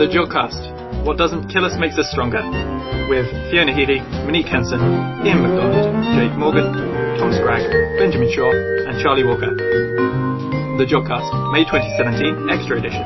The Jotcast. What doesn't kill us makes us stronger. With Fiona Healy, Monique Henson, Ian McDonald, Jake Morgan, Tom Scragg, Benjamin Shaw, and Charlie Walker. The Jotcast, May 2017, Extra Edition.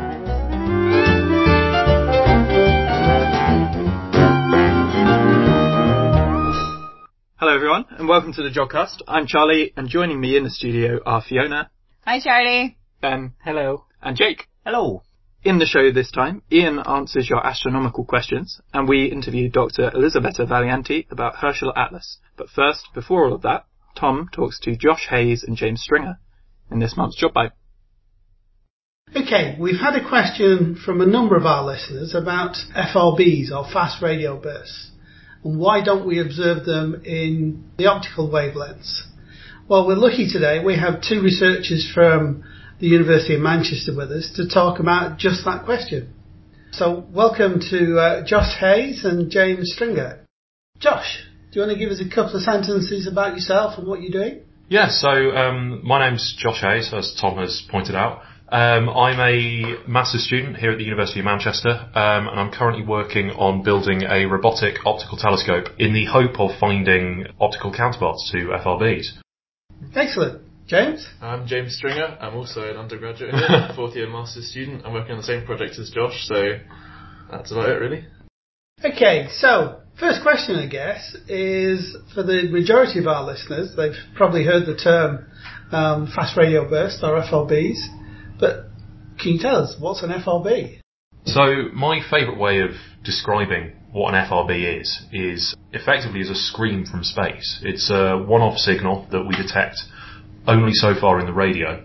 Hello everyone, and welcome to the Jotcast. I'm Charlie, and joining me in the studio are Fiona. Hi Charlie. Ben. Hello. And Jake. Hello. In the show this time, Ian answers your astronomical questions, and we interview Dr. Elisabetta Valianti about Herschel Atlas. But first, before all of that, Tom talks to Josh Hayes and James Stringer in this month's Job Bite. Okay, we've had a question from a number of our listeners about FRBs, or fast radio bursts, and why don't we observe them in the optical wavelengths? Well, we're lucky today. We have two researchers from the University of Manchester with us to talk about just that question. So welcome to Josh Hayes and James Stringer. Josh, do you want to give us a couple of sentences about yourself and what you're doing? Yeah, so my name's Josh Hayes, as Tom has pointed out. I'm a master's student here at the University of Manchester, and I'm currently working on building a robotic optical telescope in the hope of finding optical counterparts to FRBs. Excellent. James? I'm James Stringer. I'm also an undergraduate here, fourth year master's student. I'm working on the same project as Josh, so that's about it really. Okay, so first question I guess is for the majority of our listeners. They've probably heard the term fast radio burst or FRBs, but can you tell us what's an FRB? So my favourite way of describing what an FRB is effectively as a scream from space. It's a one-off signal that we detect only so far in the radio,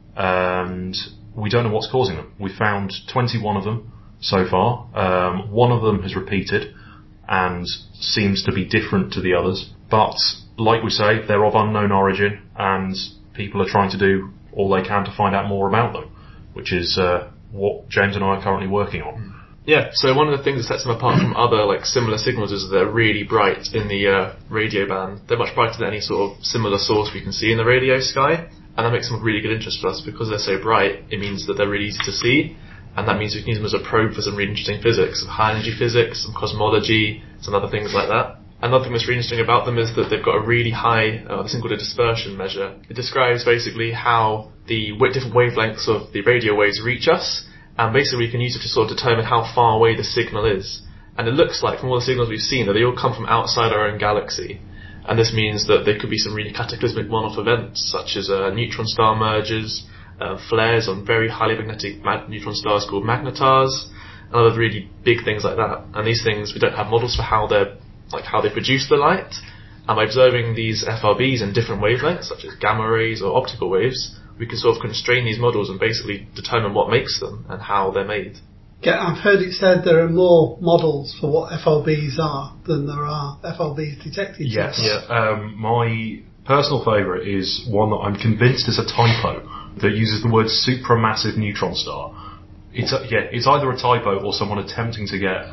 and we don't know what's causing them. We found 21 of them so far. One of them has repeated and seems to be different to the others, but like we say, they're of unknown origin, and people are trying to do all they can to find out more about them, which is what James and I are currently working on. Yeah, so one of the things that sets them apart from other similar signals is that they're really bright in the radio band. They're much brighter than any sort of similar source we can see in the radio sky, and that makes them of really good interest for us. Because they're so bright, it means that they're really easy to see, and that means we can use them as a probe for some really interesting physics, some high energy physics, some cosmology, some other things like that. Another thing that's really interesting about them is that they've got a really high, this thing called a dispersion measure. It describes basically how the different wavelengths of the radio waves reach us, and basically we can use it to sort of determine how far away the signal is. And it looks like, from all the signals we've seen, that they all come from outside our own galaxy. And this means that there could be some really cataclysmic one-off events, such as neutron star mergers, flares on very highly magnetic neutron stars called magnetars, and other really big things like that. And these things, we don't have models for how they produce the light. And by observing these FRBs in different wavelengths, such as gamma rays or optical waves, we can sort of constrain these models and basically determine what makes them and how they're made. Yeah, I've heard it said there are more models for what FRBs are than there are FRBs detected. Yes. Yeah. My personal favourite is one that I'm convinced is a typo that uses the word supramassive neutron star. It's either a typo or someone attempting to get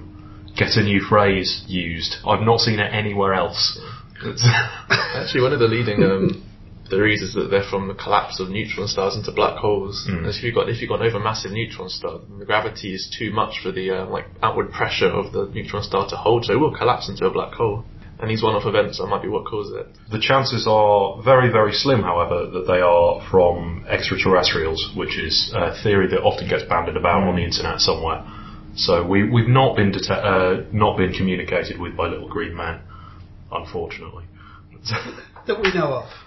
a new phrase used. I've not seen it anywhere else. Actually, one of the leading theories is that they're from the collapse of neutron stars into black holes. And if you've got an overmassive neutron star, then the gravity is too much for the outward pressure of the neutron star to hold, so it will collapse into a black hole. And these one-off events might be what causes it. The chances are very, very slim, however, that they are from extraterrestrials, which is a theory that often gets bandied about on the internet somewhere. So we've not been communicated with by little green men, unfortunately. That we know of.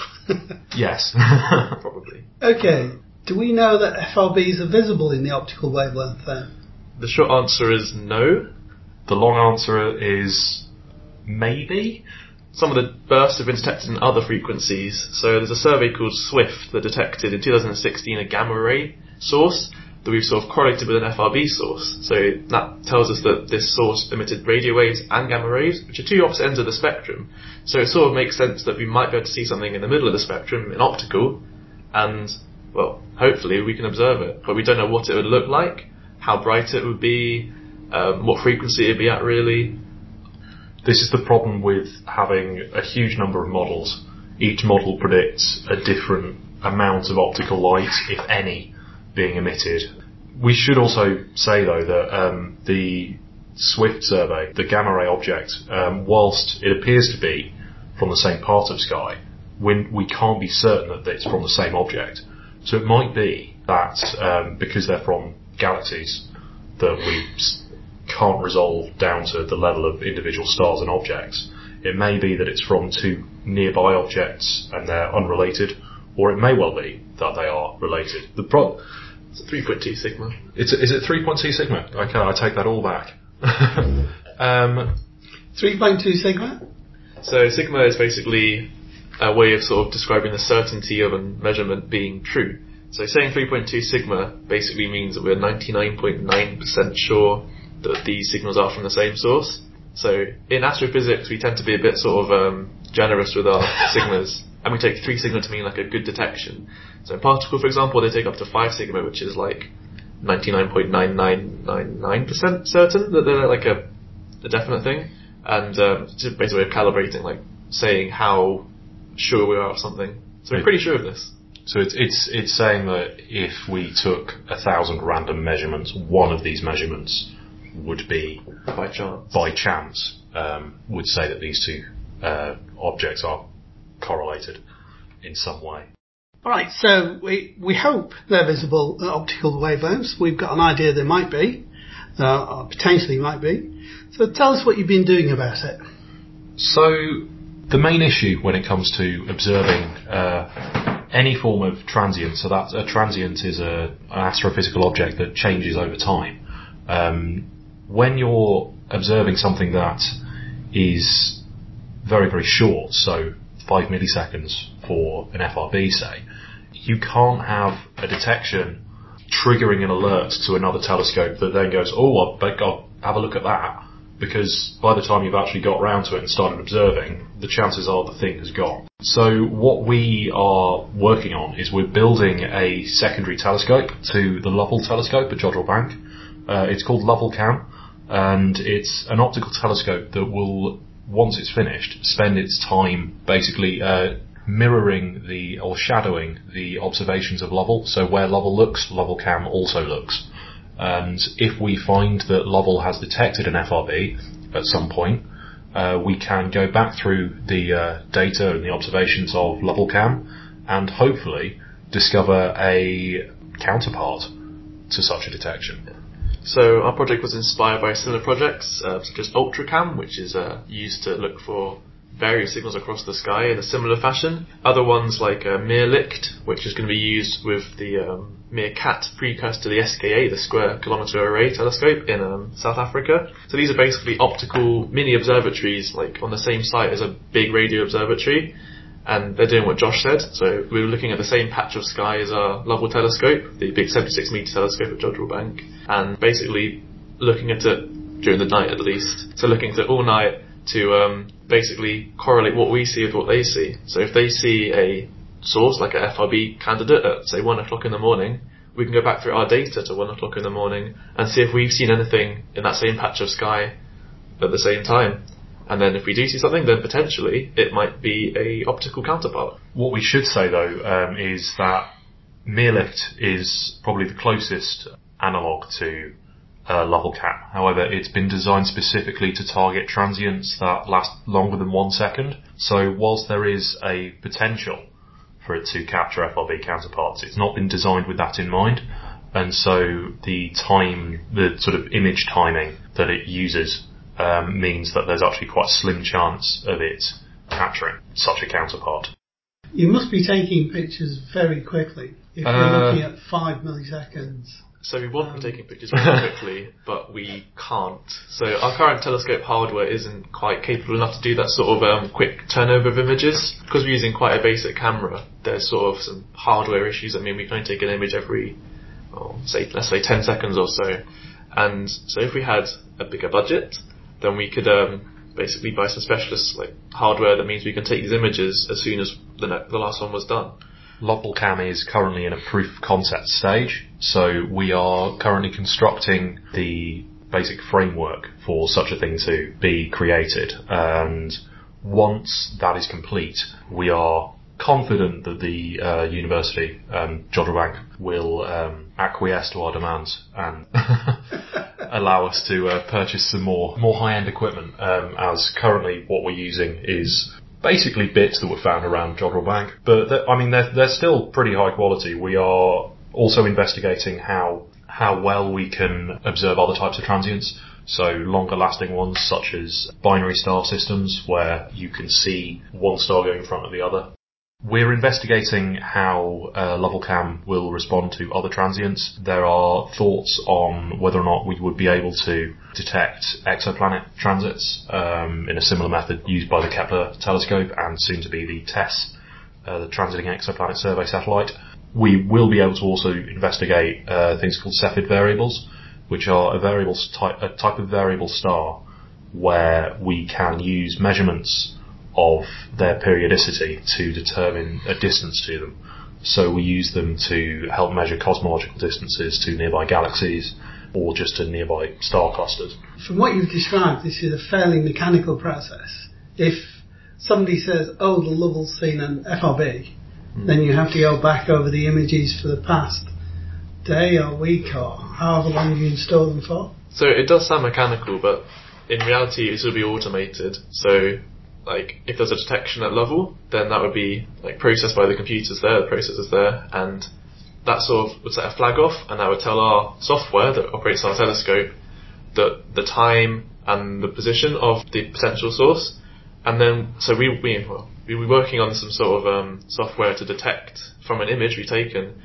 Yes. Probably. Okay. Do we know that FRBs are visible in the optical wavelength then? The short answer is no. The long answer is maybe. Some of the bursts have been detected in other frequencies. So there's a survey called SWIFT that detected in 2016 a gamma ray source that we've sort of correlated with an FRB source. So that tells us that this source emitted radio waves and gamma rays, which are two opposite ends of the spectrum. So it sort of makes sense that we might be able to see something in the middle of the spectrum, in optical, and, well, hopefully we can observe it. But we don't know what it would look like, how bright it would be, what frequency it would be at really. This is the problem with having a huge number of models. Each model predicts a different amount of optical light, if any, being emitted. We should also say, though, that the SWIFT survey, the gamma ray object, whilst it appears to be from the same part of sky, we can't be certain that it's from the same object. So it might be that because they're from galaxies that we can't resolve down to the level of individual stars and objects, it may be that it's from two nearby objects and they're unrelated, or it may well be that they are related. It's a 3.2 sigma. Is it 3.2 sigma? Okay, I take that all back. 3.2 sigma? So sigma is basically a way of sort of describing the certainty of a measurement being true. So saying 3.2 sigma basically means that we're 99.9% sure that these signals are from the same source. So in astrophysics, we tend to be a bit sort of generous with our sigmas, and we take 3 sigma to mean like a good detection. So in particle, for example, they take up to 5 sigma, which is like 99.9999% certain that they're like a definite thing. And it's a basic way of calibrating, like saying how sure we are of something. So we're pretty sure of this. So it's saying that if we took 1,000 random measurements, one of these measurements would be by chance. Would say that these two objects are correlated in some way. Alright, so we hope they're visible at optical wavelengths. We've got an idea they might be, or potentially might be. So tell us what you've been doing about it. So the main issue when it comes to observing any form of transient, so that a transient is an astrophysical object that changes over time. When you're observing something that is very, very short, so 5 milliseconds for an FRB, say, you can't have a detection triggering an alert to another telescope that then goes, oh, I'll have a look at that, because by the time you've actually got round to it and started observing, the chances are the thing has gone. So what we are working on is we're building a secondary telescope to the Lovell telescope at Jodrell Bank. It's called Lovell Cam, and it's an optical telescope that will, once it's finished, spend its time basically mirroring or shadowing the observations of Lovell. So where Lovell looks, Lovell Cam also looks. And if we find that Lovell has detected an FRB at some point, we can go back through the data and the observations of Lovell Cam and hopefully discover a counterpart to such a detection. So our project was inspired by similar projects, such as UltraCam, which is used to look for various signals across the sky in a similar fashion. Other ones like MIRLICT, which is going to be used with the MeerKAT precursor to the SKA, the Square Kilometre Array telescope in South Africa. So these are basically optical mini observatories, like on the same site as a big radio observatory. And they're doing what Josh said. So we were looking at the same patch of sky as our Lovell telescope, the big 76 metre telescope at Jodrell Bank, and basically looking at it during the night at least. So looking at it all night to basically correlate what we see with what they see. So if they see a source like a FRB candidate at say 1 o'clock in the morning, we can go back through our data to 1 o'clock in the morning and see if we've seen anything in that same patch of sky at the same time. And then if we do see something, then potentially it might be a optical counterpart. What we should say though is that MIRLICT is probably the closest analogue to Lovell Cam. However, it's been designed specifically to target transients that last longer than 1 second. So whilst there is a potential for it to capture FRB counterparts, it's not been designed with that in mind. And so the sort of image timing that it uses means that there's actually quite a slim chance of it capturing such a counterpart. You must be taking pictures very quickly if you're looking at 5 milliseconds. So we want to be taking pictures very quickly, but we can't. So our current telescope hardware isn't quite capable enough to do that sort of quick turnover of images. Because we're using quite a basic camera, there's sort of some hardware issues that mean we can only take an image every, let's say 10 seconds or so. And so if we had a bigger budget, then we could basically buy some specialist like hardware that means we can take these images as soon as the last one was done. Lovell Cam is currently in a proof of concept stage, so we are currently constructing the basic framework for such a thing to be created. And once that is complete, we are confident that the university, Jodrell Bank, will acquiesce to our demands and allow us to purchase some more high-end equipment, as currently what we're using is basically bits that were found around Jodrell Bank. But they're still pretty high quality. We are also investigating how well we can observe other types of transients. So longer lasting ones such as binary star systems where you can see one star going in front of the other. We're investigating how LovellCam will respond to other transients. There are thoughts on whether or not we would be able to detect exoplanet transits in a similar method used by the Kepler telescope and soon to be the TESS, the Transiting Exoplanet Survey Satellite. We will be able to also investigate things called Cepheid variables, which are a type of variable star where we can use measurements of their periodicity to determine a distance to them. So we use them to help measure cosmological distances to nearby galaxies or just to nearby star clusters. From what you've described, this is a fairly mechanical process. If somebody says, oh, the Lovell's seen an FRB, then you have to go back over the images for the past day or week or however long you can store them for. So it does sound mechanical, but in reality it will be automated. So like if there's a detection at Lovell, then that would be like processed by the computers there, the processors there, and that sort of would set a flag off, and that would tell our software that operates our telescope that the time and the position of the potential source. And then so we'll be working on some sort of software to detect from an image we've taken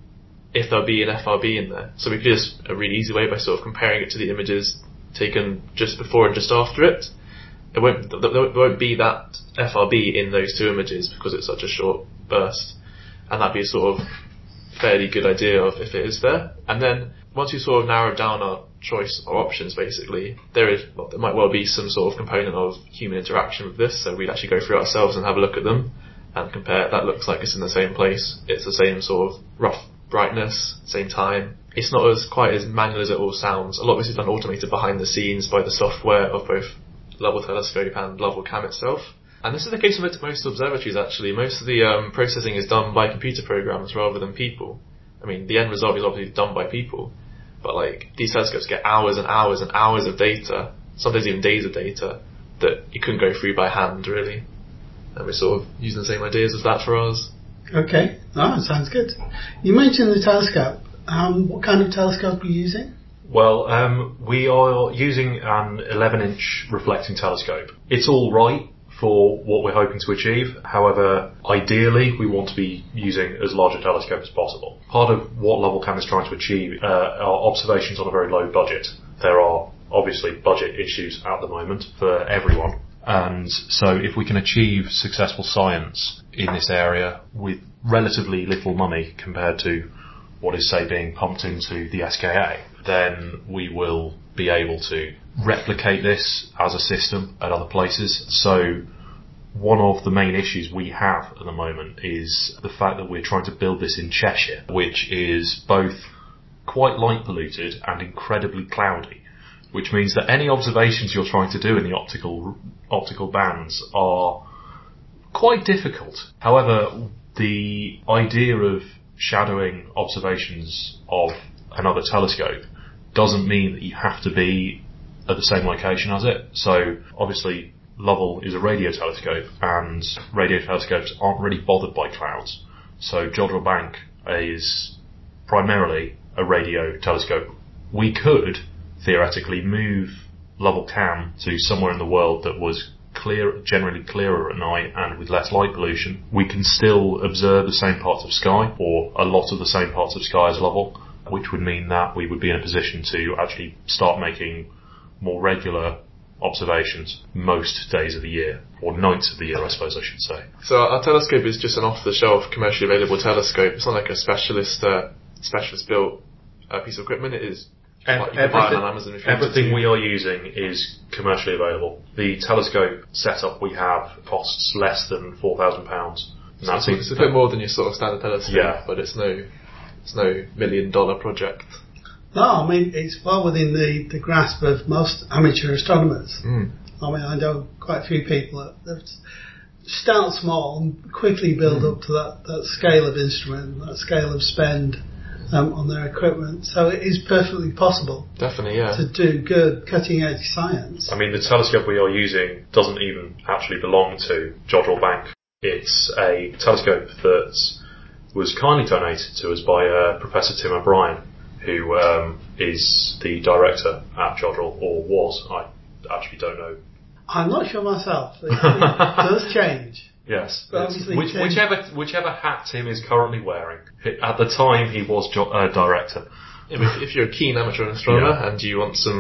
if there'll be an FRB in there. So we could do this a really easy way by sort of comparing it to the images taken just before and just after it. There won't be that FRB in those two images because it's such a short burst, and that'd be a sort of fairly good idea of if it is there. And then once you sort of narrow down our choice or options, basically, there might well be some sort of component of human interaction with this, so we'd actually go through ourselves and have a look at them and compare. That looks like it's in the same place, it's the same sort of rough brightness, same time. It's not quite as manual as it all sounds. A lot of this is done automated behind the scenes by the software of both Lovell Telescope and LovellCam itself. And this is the case with most observatories actually. Most of the processing is done by computer programs rather than people. I mean, the end result is obviously done by people, but like these telescopes get hours and hours and hours of data, sometimes even days of data, that you couldn't go through by hand really. And we're sort of using the same ideas as that for ours. Okay, sounds good. You mentioned the telescope. What kind of telescope are you using? Well, we are using an 11-inch reflecting telescope. It's all right for what we're hoping to achieve. However, ideally, we want to be using as large a telescope as possible. Part of what LovellCam is trying to achieve are observations on a very low budget. There are obviously budget issues at the moment for everyone. And so if we can achieve successful science in this area with relatively little money compared to what is, say, being pumped into the SKA, then we will be able to replicate this as a system at other places. So one of the main issues we have at the moment is the fact that we're trying to build this in Cheshire, which is both quite light polluted and incredibly cloudy, which means that any observations you're trying to do in the optical bands are quite difficult. However, the idea of shadowing observations of another telescope doesn't mean that you have to be at the same location as it. So obviously Lovell is a radio telescope, and radio telescopes aren't really bothered by clouds. So Jodrell Bank is primarily a radio telescope. We could theoretically move LovellCam to somewhere in the world that was generally clearer at night and with less light pollution. We can still observe the same parts of sky, or a lot of the same parts of sky as Lovell, which would mean that we would be in a position to actually start making more regular observations most days of the year, or nights of the year, I suppose I should say. So our telescope is just an off-the-shelf commercially available telescope. It's not like a specialist built piece of equipment. It is everything we are using is commercially available. The telescope setup we have costs less than £4,000. It's a bit more than your sort of standard telescope, yeah. But it's no $1 million project. No, I mean, it's well within the grasp of most amateur astronomers. I mean, I know quite a few people that start small and quickly build up to that scale of instrument, that scale of spend on their equipment. So it is perfectly possible. Definitely, yeah. To do good cutting edge science. I mean, the telescope we are using doesn't even actually belong to Jodrell Bank. It's a telescope that was kindly donated to us by Professor Tim O'Brien, who is the director at Jodrell, or was. I actually don't know. I'm not sure myself. It does change. Yes. Whichever hat Tim is currently wearing. At the time, he was director. Yeah, if you're a keen amateur astronomer and you want some,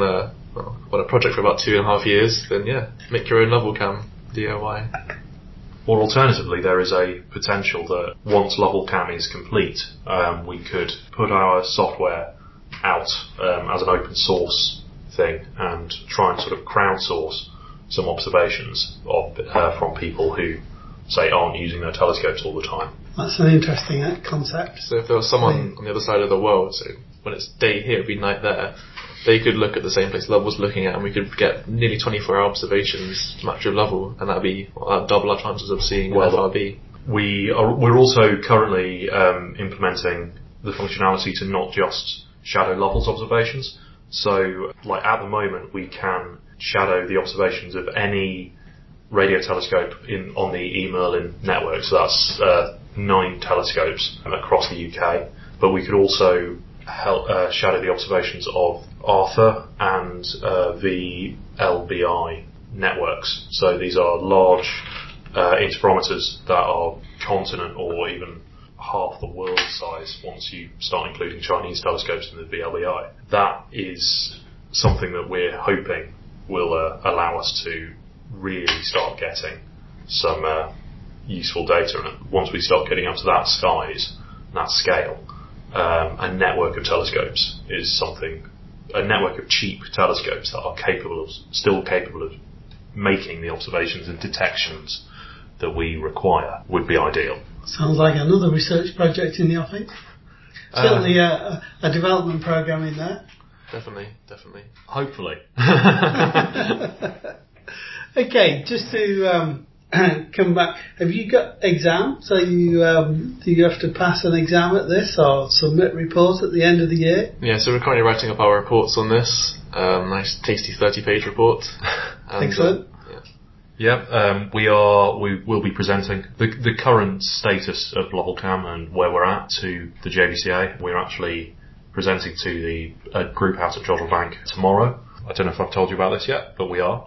a project for about 2.5 years, then make your own level cam DIY. Or alternatively, there is a potential that once level cam is complete, we could put our software out as an open source thing and try and sort of crowdsource some observations from people who, say, aren't using their telescopes all the time. That's an interesting concept. So if there was someone on the other side of the world, so when it's day here, it'd be night there, they could look at the same place Lovell was looking at, and we could get nearly 24-hour observations to match with Lovell, and that'd be double our chances of seeing FRB. We're also currently implementing the functionality to not just shadow Lovell's observations. So, like at the moment, we can shadow the observations of any radio telescope on the eMerlin network. So that's 9 telescopes across the UK. But we could also shadow the observations of Arthur and the LBI networks. So these are large interferometers that are continent or even half the world size once you start including Chinese telescopes in the VLBI. That is something that we're hoping will allow us to really start getting some useful data. And once we start getting up to that size, that scale, a network of telescopes is something, a network of cheap telescopes that are still capable of making the observations and detections that we require would be ideal. Sounds like another research project in the offing. Certainly a development program in there. Definitely. Hopefully. Okay, just to come back, have you got exams? So do you have to pass an exam at this or submit reports at the end of the year? Yeah, so we're currently writing up our reports on this. Nice tasty 30-page report. And, excellent. We will be presenting the current status of Lovell Cam and where we're at to the JVCA. We're actually presenting to the group out at Jodrell Bank tomorrow. I don't know if I've told you about this yet, but we are.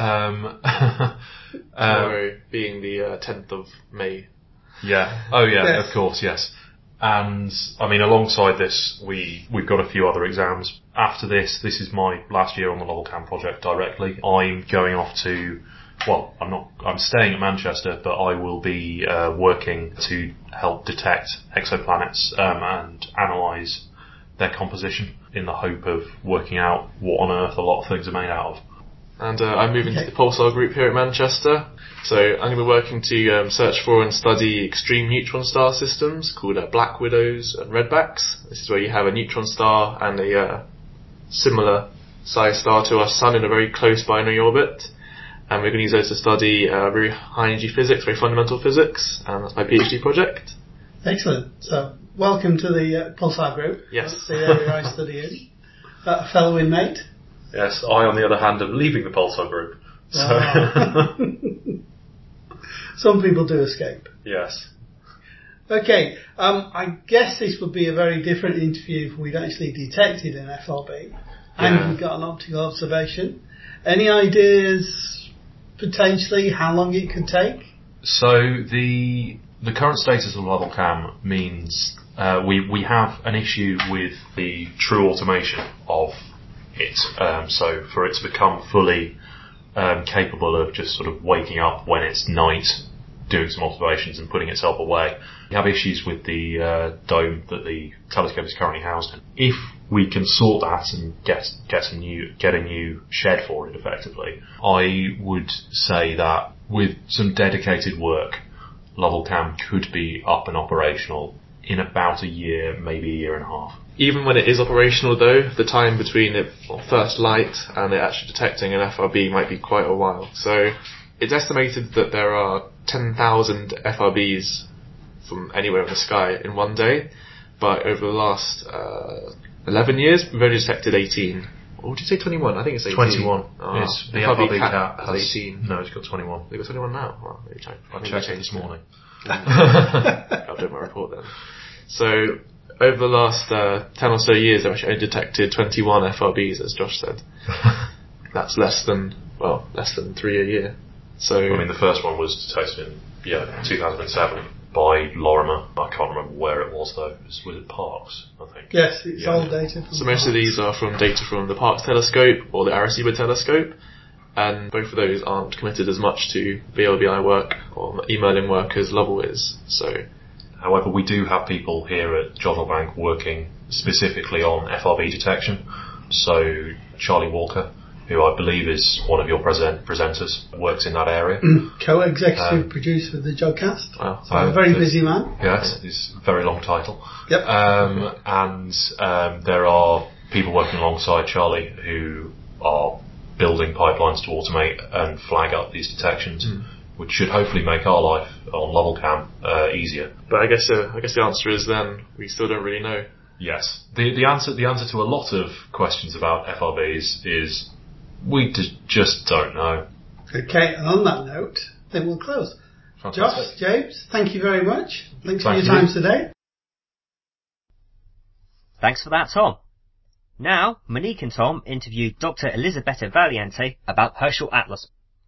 Tomorrow being the 10th of May. Yeah. Oh yeah, yes. Of course, yes. And I mean, alongside this, we've got a few other exams. After this is my last year on the Lovell Cam project directly. I'm going off to, I'm staying at Manchester, but I will be working to help detect exoplanets and analyse their composition in the hope of working out what on earth a lot of things are made out of. And I'm moving to the Pulsar group here at Manchester. So I'm going to be working to search for and study extreme neutron star systems called Black Widows and Redbacks. This is where you have a neutron star and a similar size star to our Sun in a very close binary orbit. And we're going to use those to study very high energy physics, very fundamental physics, and that's my PhD project. Excellent. So welcome to the Pulsar group. Yes. That's the area I study in. A fellow inmate. Yes, I on the other hand am leaving the Pulsar group. So some people do escape. Yes. Okay, I guess this would be a very different interview if we'd actually detected an FRB and we got an optical observation. Any ideas potentially how long it could take? So the current status of Lovell Cam means we have an issue with the true automation of it. So for it to become fully capable of just sort of waking up when it's night, doing some observations and putting itself away. We have issues with the dome that the telescope is currently housed in. If we can sort that and get a new shed for it effectively, I would say that with some dedicated work, Lovell Cam could be up and operational in about a year, maybe a year and a half. Even when it is operational though, the time between it first light and it actually detecting an FRB might be quite a while. So it's estimated that there are 10,000 FRBs from anywhere in the sky in one day, but over the last 11 years, we've only detected 18. Or would you say 21? I think it's 18. 21. Oh, The FRB cap has 18. No, it's got 21. They've got 21 now? Well, maybe I checked it this morning. I'll do my report then. So, over the last 10 or so years, I've only detected 21 FRBs, as Josh said. That's less than 3 a year. So, I mean, the first one was detected in 2007 by Lorimer. I can't remember where it was though. Was it Parkes, I think? Yes, it's old data. So most of these are from data from the Parkes telescope or the Arecibo telescope, and both of those aren't committed as much to VLBI work or e-Merlin work as Lovell is. So, however, we do have people here at Jodrell Bank working specifically on FRB detection. So Charlie Walker, who I believe is one of your presenters, works in that area. Co-executive producer of the Jodcast. Wow. So a very busy man. Yes, it's a very long title. Yep. And there are people working alongside Charlie who are building pipelines to automate and flag up these detections, which should hopefully make our life on LevelCam easier. But I guess the answer is then we still don't really know. Yes. The answer to a lot of questions about FRBs is we just don't know. Okay, and on that note, then we'll close. Fantastic. Josh, James, thank you very much. Thanks for your time today. Thanks for that, Tom. Now, Monique and Tom interviewed Dr. Elisabetta Valiente about Herschel Atlas.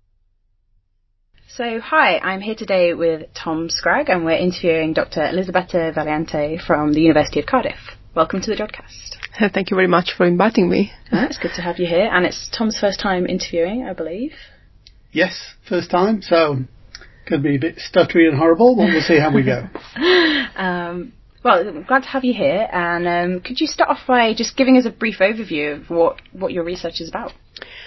So, hi, I'm here today with Tom Scragg, and we're interviewing Dr. Elisabetta Valiente from the University of Cardiff. Welcome to the Jodcast. Thank you very much for inviting me. It's good to have you here, and it's Tom's first time interviewing, I believe. Yes, first time, so could be a bit stuttery and horrible, but we'll see how we go. Well, I'm glad to have you here, and could you start off by just giving us a brief overview of what your research is about?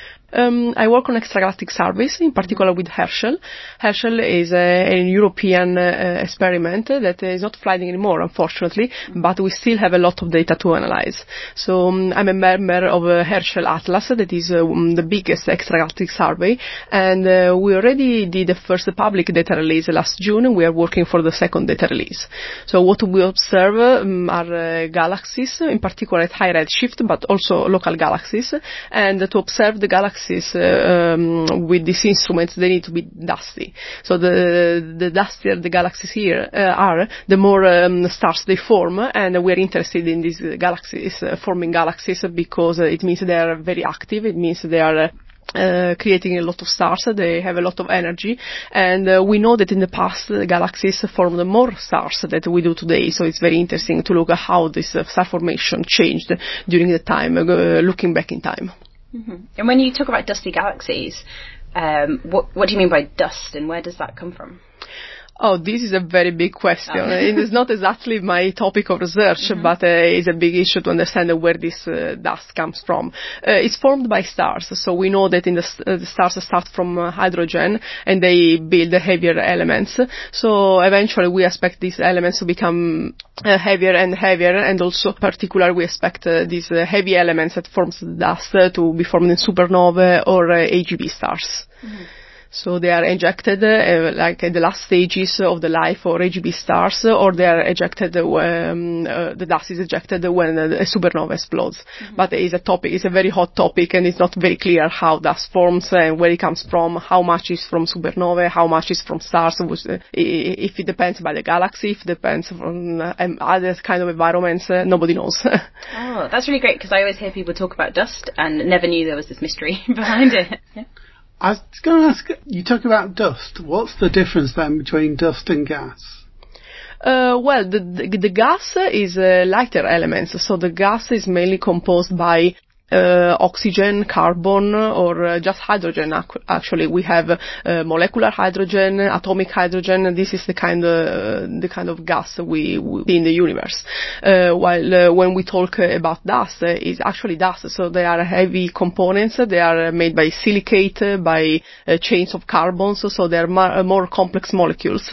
I work on extragalactic surveys, in particular with Herschel. Herschel is a European experiment that is not flying anymore, unfortunately, but we still have a lot of data to analyze. So I'm a member of Herschel Atlas, that is the biggest extragalactic survey, and we already did the first public data release last June. We are working for the second data release. So what we observe are galaxies, in particular at high redshift, but also local galaxies, and to observe the galaxies with these instruments, they need to be dusty. So the dustier the galaxies here are, the more stars they form, and we're interested in these galaxies, forming galaxies, because it means they are very active. It means they are creating a lot of stars, they have a lot of energy, and we know that in the past the galaxies formed more stars than we do today, so it's very interesting to look at how this star formation changed during the time, looking back in time. Mm-hmm. And when you talk about dusty galaxies, what do you mean by dust, and where does that come from? Oh, this is a very big question. It is not exactly my topic of research, but it's a big issue to understand where this dust comes from. It's formed by stars, so we know that the stars start from hydrogen and they build heavier elements. So eventually we expect these elements to become heavier and heavier, and also particularly we expect these heavy elements that forms the dust to be formed in supernovae or AGB stars. Mm-hmm. So they are ejected like at the last stages of the life of AGB stars, or they are ejected the dust is ejected when a supernova explodes. Mm-hmm. But it's a very hot topic, and it's not very clear how dust forms and where it comes from, how much is from supernovae, how much is from stars, if it depends by the galaxy, if it depends on other kind of environments, nobody knows. Oh, that's really great, because I always hear people talk about dust and never knew there was this mystery behind it. Yeah. I was going to ask, you talk about dust. What's the difference then between dust and gas? Well, the gas is lighter elements, so the gas is mainly composed by oxygen, carbon, or just hydrogen. Actually, we have molecular hydrogen, atomic hydrogen. This is the kind of gas we see in the universe. While when we talk about dust, it's actually dust. So they are heavy components. They are made by silicate, by chains of carbons. So they are more complex molecules.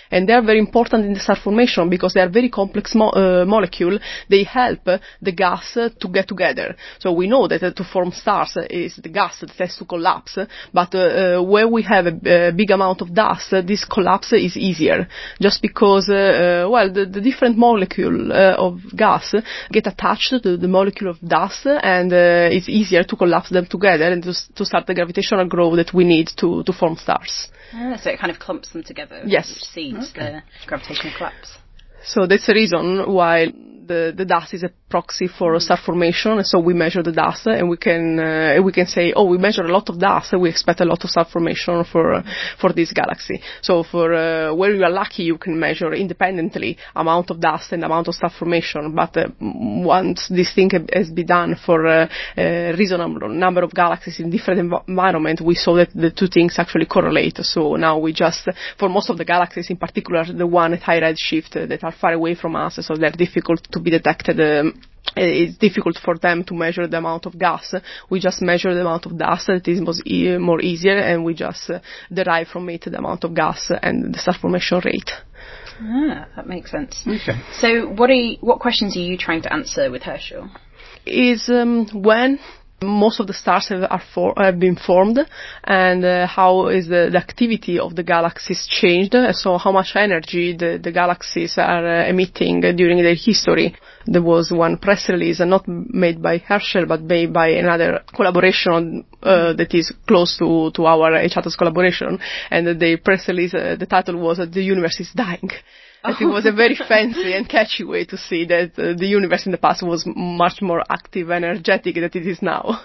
And they are very important in the star formation because they are very complex molecule. They help the gas to get together. So we know that to form stars is the gas that has to collapse, but where we have a big amount of dust, this collapse is easier, just because, the different molecule of gas get attached to the molecule of dust, and it's easier to collapse them together and to start the gravitational growth that we need to form stars. So it kind of clumps them together. Yes. Which seeds the gravitational collapse. So that's the reason why the dust is a proxy for star formation. So we measure the dust, and we can say, we measure a lot of dust, we expect a lot of star formation for this galaxy. So for where you are lucky, you can measure independently amount of dust and amount of star formation. But once this thing has been done for a reasonable number of galaxies in different environments, we saw that the two things actually correlate. So now we just, for most of the galaxies, in particular the one at high redshift that are far away from us, so they're difficult to be detected. It's difficult for them to measure the amount of gas. We just measure the amount of dust. That is more easier, and we just derive from it the amount of gas and the star formation rate. That makes sense. Okay. So what questions are you trying to answer with Herschel? Is when most of the stars have been formed, and how is the activity of the galaxies changed, so how much energy the galaxies are emitting during their history. There was one press release, not made by Herschel, but made by another collaboration that is close to our HATOS collaboration, and the press release, the title was "The Universe is Dying." I think it was a very fancy and catchy way to see that the universe in the past was much more active and energetic than it is now.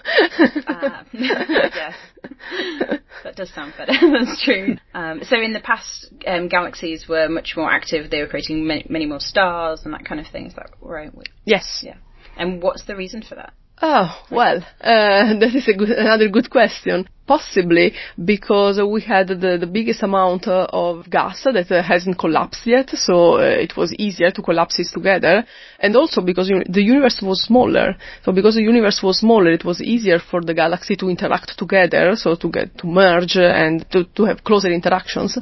Yes. That does sound better. That's true. So in the past, galaxies were much more active. They were creating many more stars and that kind of thing. Is that right? Yes. Yeah. And what's the reason for that? That is another good question. Possibly because we had the biggest amount of gas that hasn't collapsed yet, so it was easier to collapse it together, and also because the universe was smaller. So because the universe was smaller, it was easier for the galaxy to interact together, so to merge and to have closer interactions.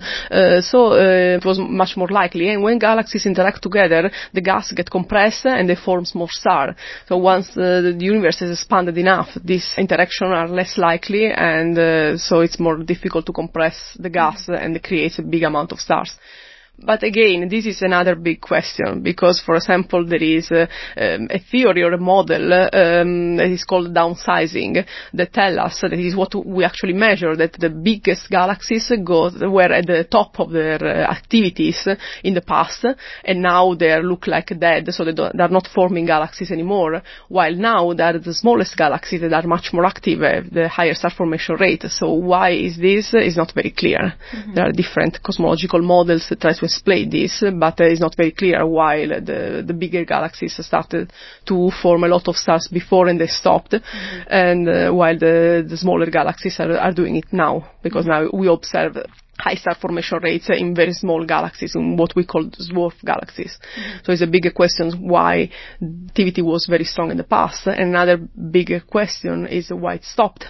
It was much more likely. And when galaxies interact together, the gas get compressed and they form more stars. So once the universe has expanded enough, these interactions are less likely, and so it's more difficult to compress the gas and create a big amount of stars. But again, this is another big question, because, for example, there is a theory or a model that is called downsizing that tell us that is what we actually measure, that the biggest galaxies were at the top of their activities in the past, and now they look like dead, so they're not forming galaxies anymore, while now they are the smallest galaxies that are much more active, the higher star formation rate. So why is this? Is not very clear. Mm-hmm. There are different cosmological models that try to explain this, but it's not very clear why the bigger galaxies started to form a lot of stars before and they stopped, and while the smaller galaxies are doing it now, because now we observe high star formation rates in very small galaxies, in what we call dwarf galaxies. So it's a bigger question why activity was very strong in the past, and another bigger question is why it stopped.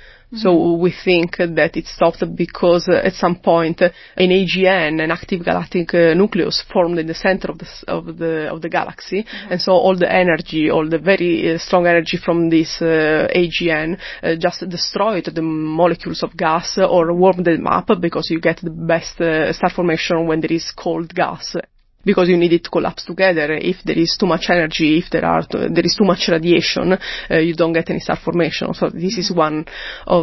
So we think that it stopped because at some point an AGN, an active galactic nucleus, formed in the center of the galaxy, and so all the energy, all the very strong energy from this AGN just destroyed the molecules of gas or warmed them up, because you get the best star formation when there is cold gas, because you need it to collapse together. If there is too much energy, if there is too much radiation, you don't get any star formation. So this is one of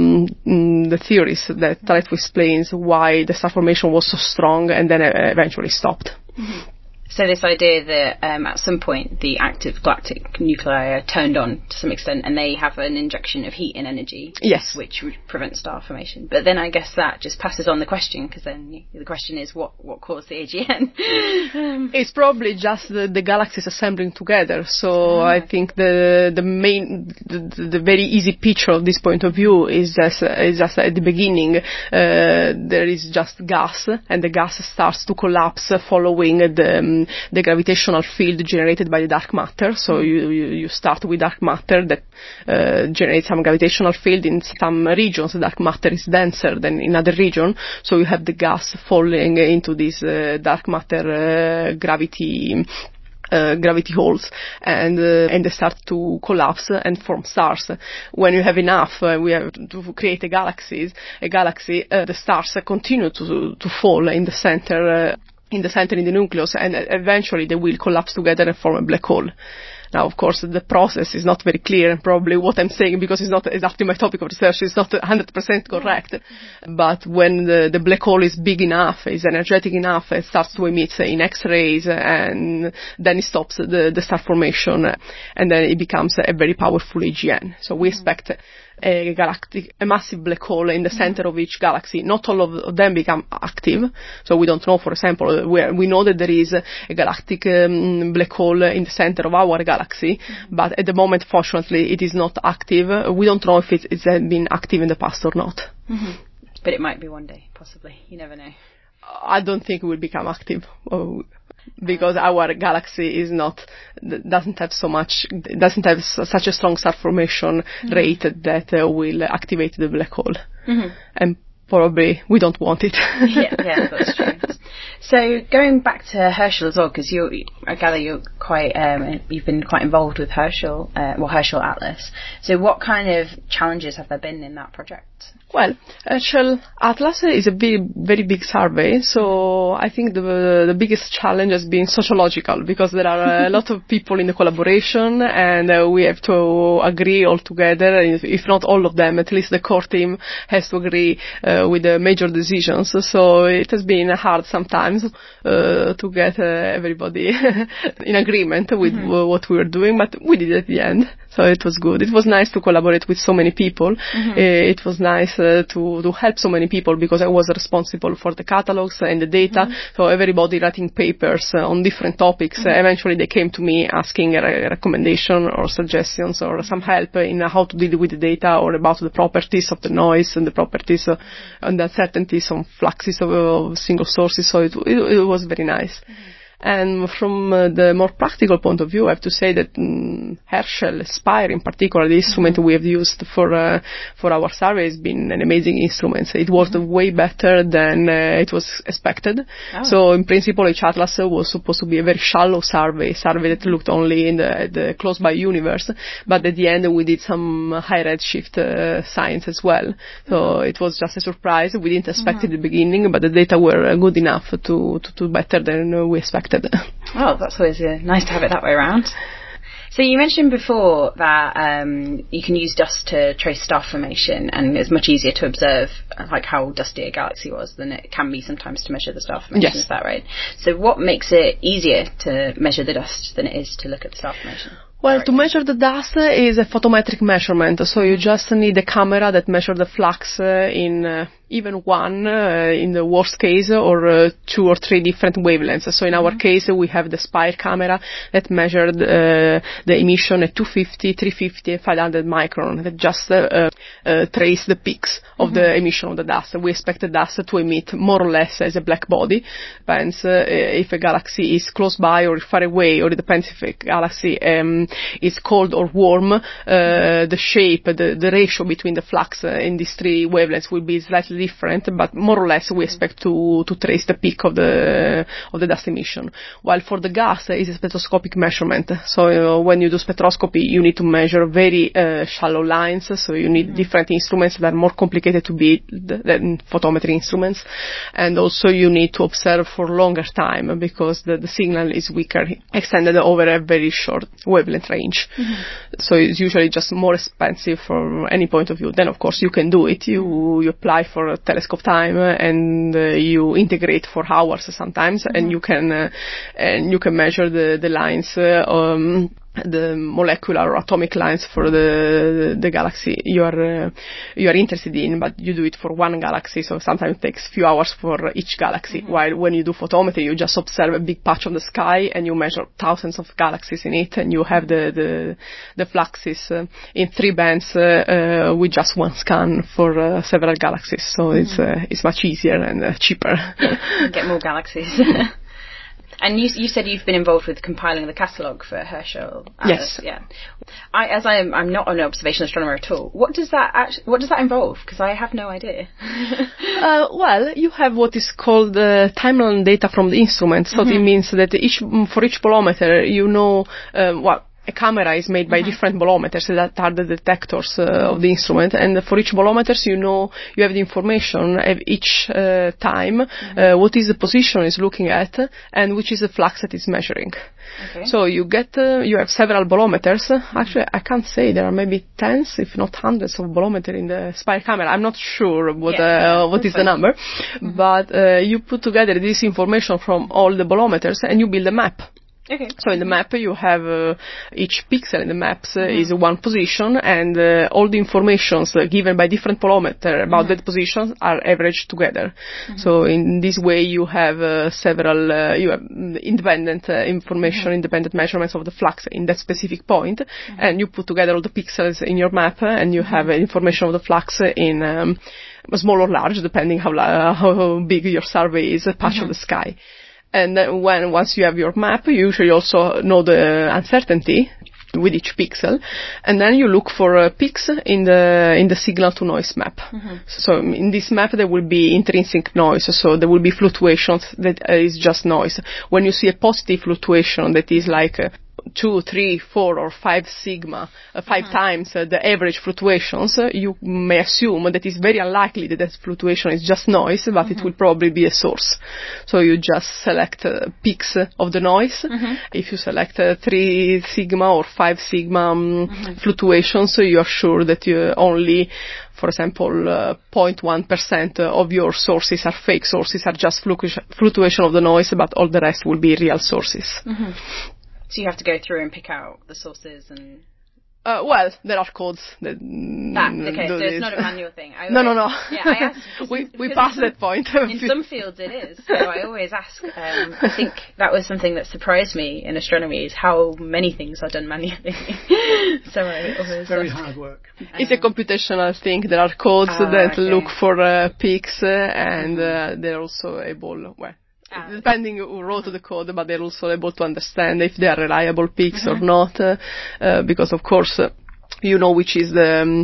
the theories that try to explain why the star formation was so strong and then eventually stopped. Mm-hmm. So this idea that at some point the active galactic nuclei are turned on to some extent, and they have an injection of heat and energy, yes, which would prevent star formation. But then I guess that just passes on the question, because then the question is what caused the AGN? It's probably just the galaxies assembling together. So I think the very easy picture of this point of view is just at the beginning there is just gas, and the gas starts to collapse following the the gravitational field generated by the dark matter. So you start with dark matter that generates some gravitational field in some regions. The dark matter is denser than in other regions, so you have the gas falling into this dark matter gravity holes, and they start to collapse and form stars. When you have enough, we have to create a galaxy, the stars continue to fall in the center, in the nucleus, and eventually they will collapse together and form a black hole. Now, of course, the process is not very clear, and probably what I'm saying, because it's not exactly my topic of research, is not 100% correct. But when the black hole is big enough, is energetic enough, it starts to emit in X-rays, and then it stops the star formation, and then it becomes a very powerful AGN. So we expect a massive black hole in the center of each galaxy. Not all of them become active, so we don't know, for example, we know that there is a galactic black hole in the center of our galaxy, but at the moment, fortunately, it is not active. We don't know if it's been active in the past or not. But it might be one day, possibly. You never know. I don't think it will become active. Because our galaxy doesn't have such a strong star formation rate that will activate the black hole. And probably we don't want it. yeah, that's true. So going back to Herschel as well, because I gather you've been quite involved with Herschel Atlas. So what kind of challenges have there been in that project? Well, Herschel Atlas is a very big survey, so I think the biggest challenge has been sociological, because there are a lot of people in the collaboration, and we have to agree all together. If not all of them, at least the core team has to agree with the major decisions. So it has been hard sometimes to get everybody in agreement with what we were doing, but we did it at the end. So it was good. It was nice to collaborate with so many people. It was nice to help so many people, because I was responsible for the catalogs and the data. So everybody writing papers on different topics. Eventually they came to me asking a recommendation or suggestions or some help in how to deal with the data, or about the properties of the noise and the properties and the uncertainties on fluxes of single sources. So it was very nice. And from the more practical point of view, I have to say that Herschel Spire, in particular, the instrument we have used for our survey, has been an amazing instrument. It worked way better than it was expected. So in principle, H-Atlas was supposed to be a very shallow survey that looked only in the close-by universe. But at the end, we did some high redshift science as well. So it was just a surprise. We didn't expect it at the beginning, but the data were good enough to do better than we expected. Oh, that's always nice to have it that way around. So you mentioned before that you can use dust to trace star formation, and it's much easier to observe like how dusty a galaxy was than it can be sometimes to measure the star formation. Yes. Is that right? So what makes it easier to measure the dust than it is to look at the star formation? Well, to measure the dust is a photometric measurement, so you just need a camera that measures the flux in even one, in the worst case, or 2 or 3 different wavelengths. So in our case, we have the Spire camera that measured the emission at 250, 350, 500 micron, that just trace the peaks of the emission of the dust. We expect the dust to emit more or less as a black body. Depends if a galaxy is close by or far away, or it depends if a galaxy is cold or warm. The shape, the ratio between the flux in these 3 wavelengths will be slightly different, but more or less we expect to trace the peak of the dust emission. While for the gas, it's a spectroscopic measurement. So when you do spectroscopy, you need to measure very shallow lines. So you need different instruments that are more complicated to be than photometry instruments, and also you need to observe for longer time, because the signal is weaker, extended over a very short wavelength range. So it's usually just more expensive from any point of view. Then of course you can do it. You apply for a telescope time, and you integrate for hours sometimes, and you can measure the lines, the molecular or atomic lines for the galaxy you are interested in, but you do it for one galaxy, so sometimes it takes a few hours for each galaxy. While when you do photometry, you just observe a big patch of the sky and you measure thousands of galaxies in it, and you have the fluxes in 3 bands with just one scan for several galaxies. So it's much easier and cheaper. Get more galaxies. And you said you've been involved with compiling the catalogue for Herschel. Yes. Yeah. I'm not an observational astronomer at all. What does that involve? Because I have no idea. Well, you have what is called timeline data from the instrument. So it means that for each bolometer, you know, a camera is made by different bolometers that are the detectors of the instrument, and for each bolometer you have the information at each time what is the position it's looking at and which is the flux that it's measuring. Okay. So you have several bolometers. Actually, I can't say, there are maybe tens, if not hundreds of bolometers in the Spire camera. I'm not sure what is the number, but you put together this information from all the bolometers and you build a map. Okay. So in the map you have each pixel in the maps is one position, and all the informations given by different bolometer about that position are averaged together. So in this way you have several you have independent information, independent measurements of the flux in that specific point, and you put together all the pixels in your map, and you have information of the flux in small or large, depending how big your survey is, a patch of the sky. And then once you have your map, you usually also know the uncertainty with each pixel, and then you look for peaks in the signal to noise map. So in this map there will be intrinsic noise, so there will be fluctuations that is just noise. When you see a positive fluctuation that is like 2, 3, 4 or 5 sigma, 5 times the average fluctuations, you may assume that it's very unlikely that fluctuation is just noise, but it will probably be a source. So you just select peaks of the noise. If you select 3 sigma or 5 sigma fluctuations, so you are sure that you only, for example, 0.1% of your sources are fake sources, are just fluctuation of the noise, but all the rest will be real sources. So you have to go through and pick out the sources and... well, there are codes that... okay, so it's not a manual thing. No. Yeah, I asked... we passed that point. In some fields it is, so I always ask. I think that was something that surprised me in astronomy, is how many things are done manually. So I always... Very hard work. It's a computational thing. There are codes that look for peaks, and they're also able... depending who wrote the code, but they're also able to understand if they are reliable peaks or not, because of course you know which is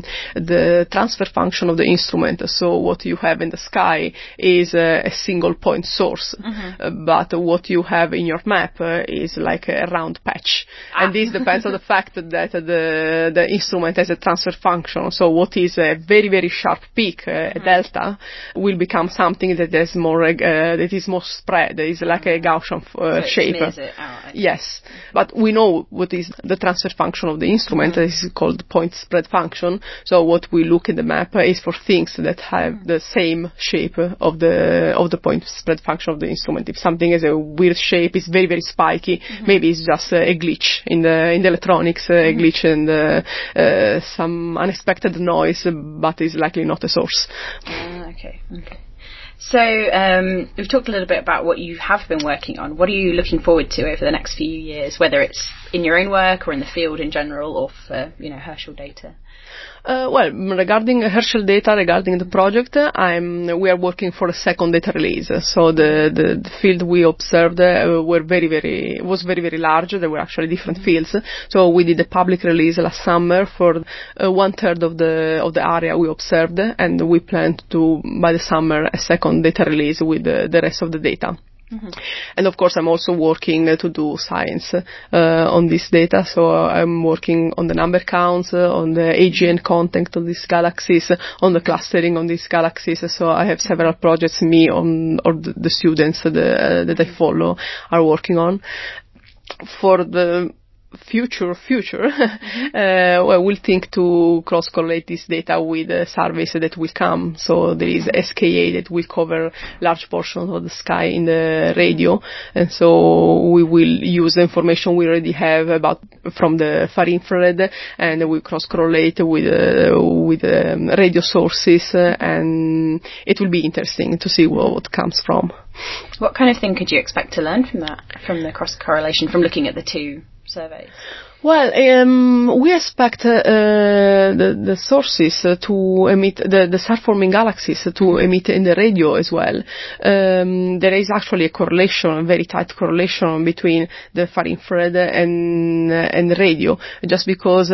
the transfer function of the instrument. So what you have in the sky is a single point source, but what you have in your map is like a round patch. And this depends on the fact that the instrument has a transfer function. So what is a very, very sharp peak, a delta, will become something that is more spread. It's like a Gaussian shape. It out, okay. Yes, but we know what is the transfer function of the instrument. This is called point spread function. So what we look in the map is for things that have the same shape of the point spread function of the instrument. If something has a weird shape, it's very, very spiky, maybe it's just a glitch in the electronics, a glitch and some unexpected noise, but is likely not a source. Okay. So we've talked a little bit about what you have been working on. What are you looking forward to over the next few years, whether it's in your own work or in the field in general, or for Herschel data? Well, regarding Herschel data, regarding the project, we are working for a second data release. So the field we observed was very, very large. There were actually different fields. So we did a public release last summer for 1/3 of the area we observed, and we plan to do by the summer a second data release with the rest of the data. And of course I'm also working to do science on this data, so I'm working on the number counts, on the AGN content of these galaxies, on the clustering on these galaxies. So I have several projects or the students that I follow are working on. For the future, we'll think to cross-correlate this data with surveys that will come. So there is SKA that will cover large portions of the sky in the radio, and so we will use the information we already have from the far infrared, and we cross-correlate with radio sources, and it will be interesting to see what comes from. What kind of thing could you expect to learn from that, from the cross-correlation, from looking at the two surveys? Well, we expect the sources to emit, the star-forming galaxies to emit in the radio as well. There is actually a correlation, a very tight correlation between the far infrared and radio, just because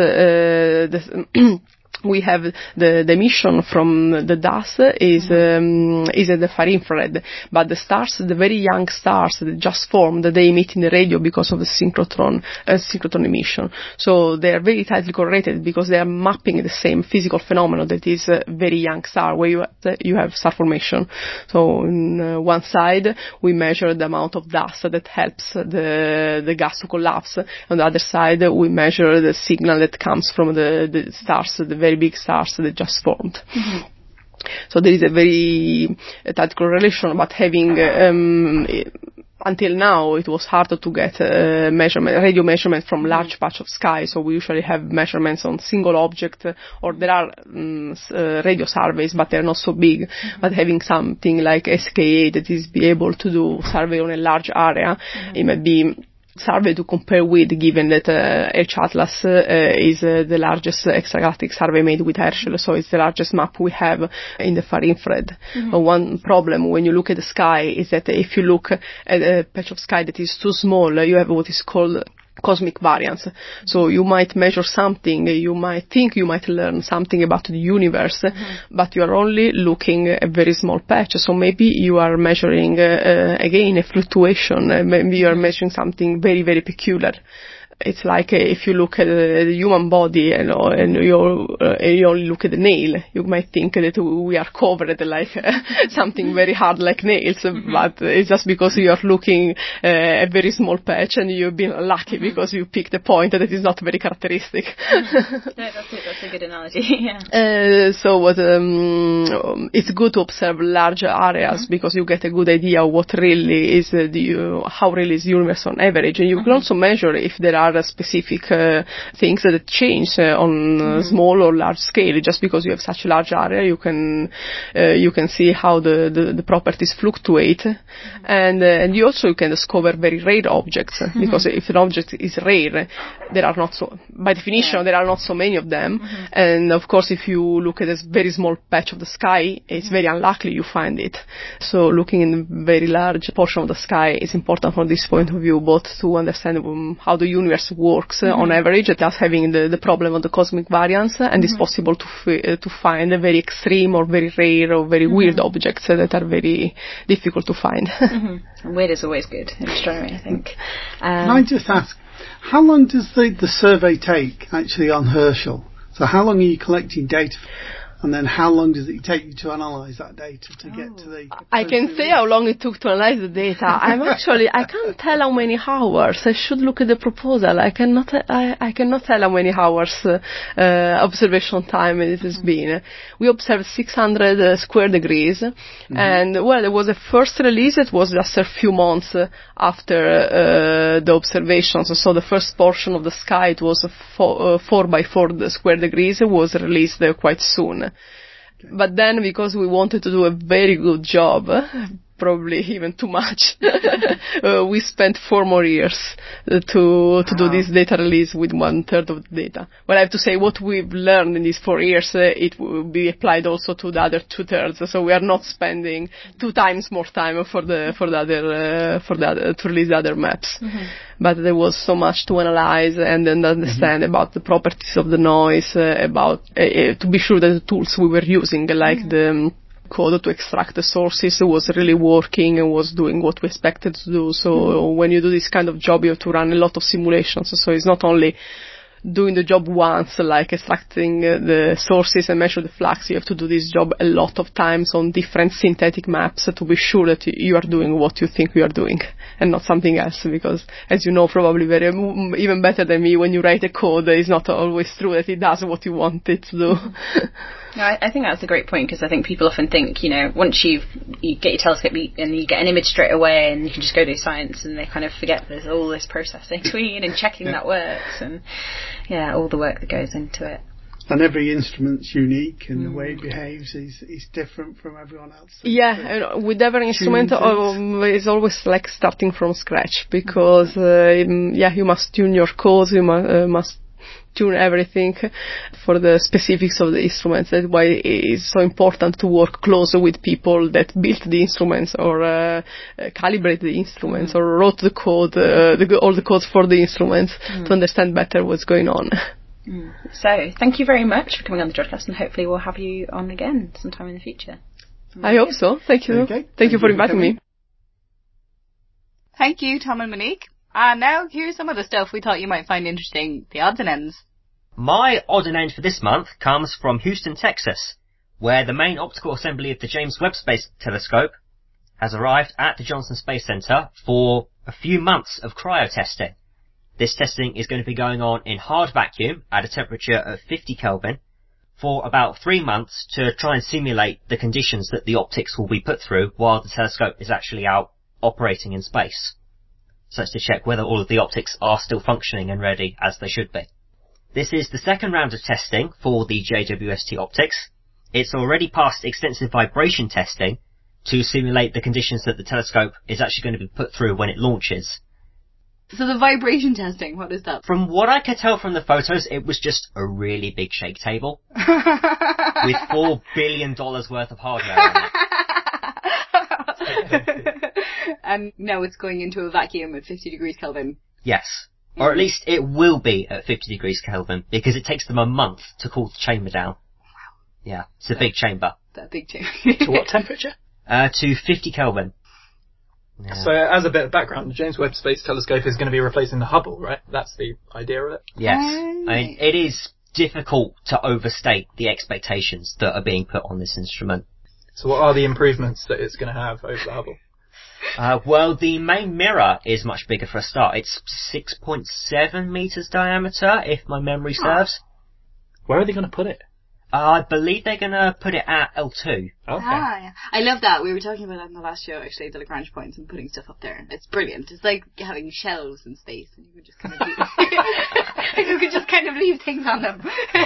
we have the emission from the dust is at the far infrared, but the stars, the very young stars that just formed, they emit in the radio because of the synchrotron emission. So they are very tightly correlated because they are mapping the same physical phenomenon that is a very young star, where you have star formation. So on one side we measure the amount of dust that helps the gas to collapse. On the other side we measure the signal that comes from the stars, the very big stars that just formed. So there is a very tight correlation, but having until now it was harder to get radio measurement from large patch of sky, so we usually have measurements on single object, or there are radio surveys, but they're not so big. But having something like SKA that is be able to do survey on a large area, it might be survey to compare with, given that H-Atlas is the largest extragalactic survey made with Herschel, so it's the largest map we have in the far infrared. One problem when you look at the sky is that if you look at a patch of sky that is too small, you have what is called cosmic variance. So you might measure something, you might think you might learn something about the universe, but you are only looking at a very small patch. So maybe you are measuring, again, a fluctuation. Maybe you are measuring something very, very peculiar. It's like if you look at the human body and you only look at the nail, you might think that we are covered like something very hard like nails, but it's just because you are looking a very small patch and you've been lucky because you picked a point that is not very characteristic. No, that's a good analogy. Yeah. So it's good to observe large areas because you get a good idea of what really is how really is the universe on average, and you can also measure if there are specific things that change on small or large scale. Just because you have such a large area, you can see how the properties fluctuate, and you also can discover very rare objects, because if an object is rare, there are not so, by definition, there are not so many of them, and of course if you look at a very small patch of the sky, it's very unlikely you find it. So looking in a very large portion of the sky is important from this point of view, both to understand how the universe works on average, thus having the problem of the cosmic variance, and it's possible to find a very extreme or very rare or very weird objects that are very difficult to find. Weird is always good in astronomy, I think. Can I just ask, how long does the survey take actually on Herschel? So how long are you collecting data? And then how long does it take you to analyse that data to get to the... I can say how long it took to analyse the data. I can't tell how many hours. I should look at the proposal. I cannot tell how many hours observation time it has been. We observed 600 square degrees, and well, there was a first release. It was just a few months after the observations. So the first portion of the sky, it was 4 by 4 square degrees, was released quite soon. But then, because we wanted to do a very good job, probably even too much, we spent 4 more years to do this data release with 1/3 of the data. Well, I have to say, what we've learned in these 4 years, it will be applied also to the other 2/3. So we are not spending 2 times more time to release the other maps. But there was so much to analyze and then understand about the properties of the noise, about to be sure that the tools we were using, like the code to extract the sources, was really working and was doing what we expected to do. So when you do this kind of job, you have to run a lot of simulations. So it's not only doing the job once, like extracting the sources and measure the flux. You have to do this job a lot of times on different synthetic maps to be sure that you are doing what you think you are doing and not something else, because as you know probably even better than me, when you write a code, it's not always true that it does what you want it to do. No, I think that's a great point, because I think people often think, once you get your telescope and you get an image straight away and you can just go do science, and they kind of forget there's all this processing between and checking that works, and all the work that goes into it. And every instrument's unique, and the way it behaves is different from everyone else. Yeah, and with every instrument, it's always like starting from scratch, because you must tune your chords, you must tune everything for the specifics of the instruments. That's why it's so important to work closer with people that built the instruments, or calibrate the instruments, or wrote the code, all the codes for the instruments, to understand better what's going on. So, thank you very much for coming on the Jodcast, and hopefully we'll have you on again sometime in the future. I hope so. Thank you. Okay. Thank you for inviting me. Thank you, Tom and Monique. And now here's some of the stuff we thought you might find interesting, the odds and ends. My odd and end for this month comes from Houston, Texas, where the main optical assembly of the James Webb Space Telescope has arrived at the Johnson Space Center for a few months of cryo testing. This testing is going to be going on in hard vacuum at a temperature of 50 Kelvin for about 3 months to try and simulate the conditions that the optics will be put through while the telescope is actually out operating in space. So it's to check whether all of the optics are still functioning and ready as they should be. This is the second round of testing for the JWST optics. It's already passed extensive vibration testing to simulate the conditions that the telescope is actually going to be put through when it launches. So the vibration testing, what is that? From what I could tell from the photos, it was just a really big shake table with $4 billion worth of hardware on it. And now it's going into a vacuum at 50 degrees Kelvin. Yes. Or at least it will be at 50 degrees Kelvin, because it takes them a month to cool the chamber down. Wow. Yeah, it's a big chamber. That big chamber. To what temperature? To 50 Kelvin. Yeah. So, as a bit of background, the James Webb Space Telescope is going to be replacing the Hubble, right? That's the idea of it? Yes. I mean, it is difficult to overstate the expectations that are being put on this instrument. So what are the improvements that it's going to have over the Hubble? Well, the main mirror is much bigger for a start. It's 6.7 meters diameter, if my memory serves. Where are they going to put it? I believe they're going to put it at L2. Okay. Yeah. I love that. We were talking about that in the last show, actually, the Lagrange points and putting stuff up there. It's brilliant. It's like having shelves in space, and you can just kind of you can just kind of leave things on them.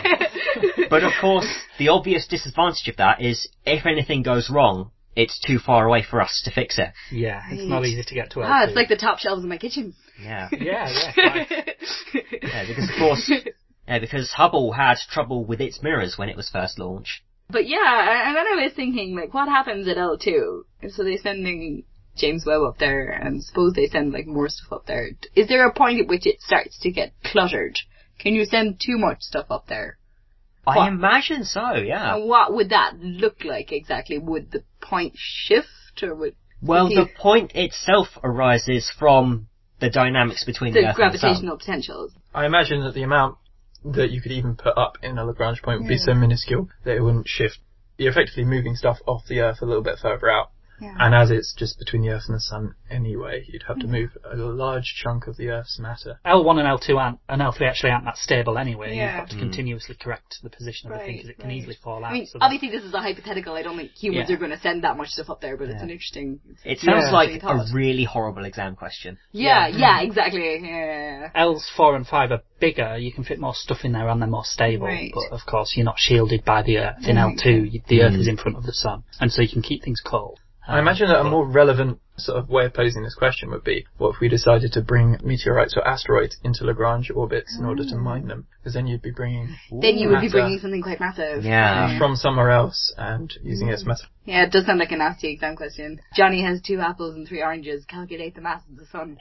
But of course, the obvious disadvantage of that is if anything goes wrong, it's too far away for us to fix it. Yeah, it's not easy to get to L2. It's like the top shelves in my kitchen. Yeah. Yeah, right. Yeah, because of course, because Hubble had trouble with its mirrors when it was first launched. But yeah, and then I was thinking, like, what happens at L2? So they're sending James Webb up there, and suppose they send, like, more stuff up there. Is there a point at which it starts to get cluttered? Can you send too much stuff up there? I imagine so, yeah. And what would that look like exactly? Would the point shift, or would... Well, the point itself arises from the dynamics between the Earth and the Sun. gravitational potentials. I imagine that the amount that you could even put up in a Lagrange point would be so minuscule that it wouldn't shift. You're effectively moving stuff off the Earth a little bit further out. Yeah. And as it's just between the Earth and the Sun anyway, you'd have to move a large chunk of the Earth's matter. L1 and L2 and L3 actually aren't that stable anyway. Yeah. You've got to continuously correct the position of the thing because it can easily fall out. I mean, so obviously this is a hypothetical. I don't think humans are going to send that much stuff up there, but it's an interesting... It sounds like a really horrible exam question. Yeah, exactly. Yeah. Ls 4 and 5 are bigger, you can fit more stuff in there and they're more stable. Right. But of course you're not shielded by the Earth. In L2, the Earth is in front of the Sun. And so you can keep things cold. I imagine that a more relevant sort of way of posing this question would be, what if we decided to bring meteorites or asteroids into Lagrange orbits in order to mine them? Because then you'd be bringing... Then you would be bringing something quite massive. Yeah. From somewhere else and using it as matter. Yeah, it does sound like a nasty exam question. Johnny has 2 apples and 3 oranges. Calculate the mass of the Sun.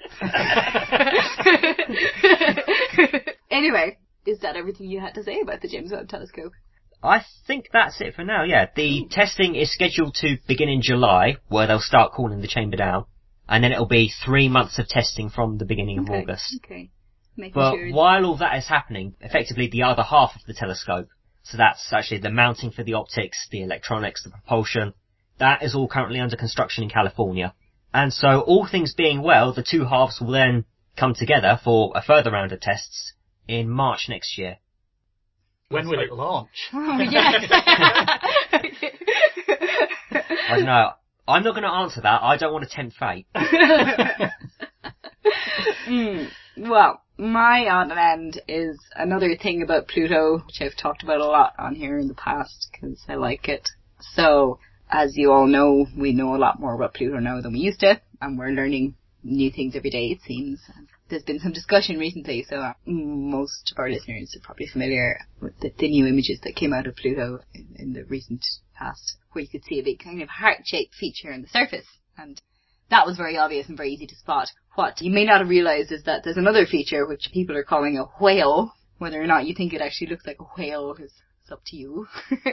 Anyway, is that everything you had to say about the James Webb Telescope? I think that's it for now, yeah. The testing is scheduled to begin in July, where they'll start cooling the chamber down. And then it'll be 3 months of testing from the beginning of August. Okay. But while all that is happening, effectively the other half of the telescope, so that's actually the mounting for the optics, the electronics, the propulsion, that is all currently under construction in California. And so all things being well, the 2 halves will then come together for a further round of tests in March next year. When will it launch? Oh, yes. I don't know. I'm not going to answer that. I don't want to tempt fate. Well, my odd end is another thing about Pluto, which I've talked about a lot on here in the past, because I like it. So, as you all know, we know a lot more about Pluto now than we used to, and we're learning new things every day, it seems. There's been some discussion recently, so most of our listeners are probably familiar with the new images that came out of Pluto in the recent past, where you could see a big kind of heart-shaped feature on the surface, and that was very obvious and very easy to spot. What you may not have realised is that there's another feature which people are calling a whale. Whether or not you think it actually looks like a whale is up to you.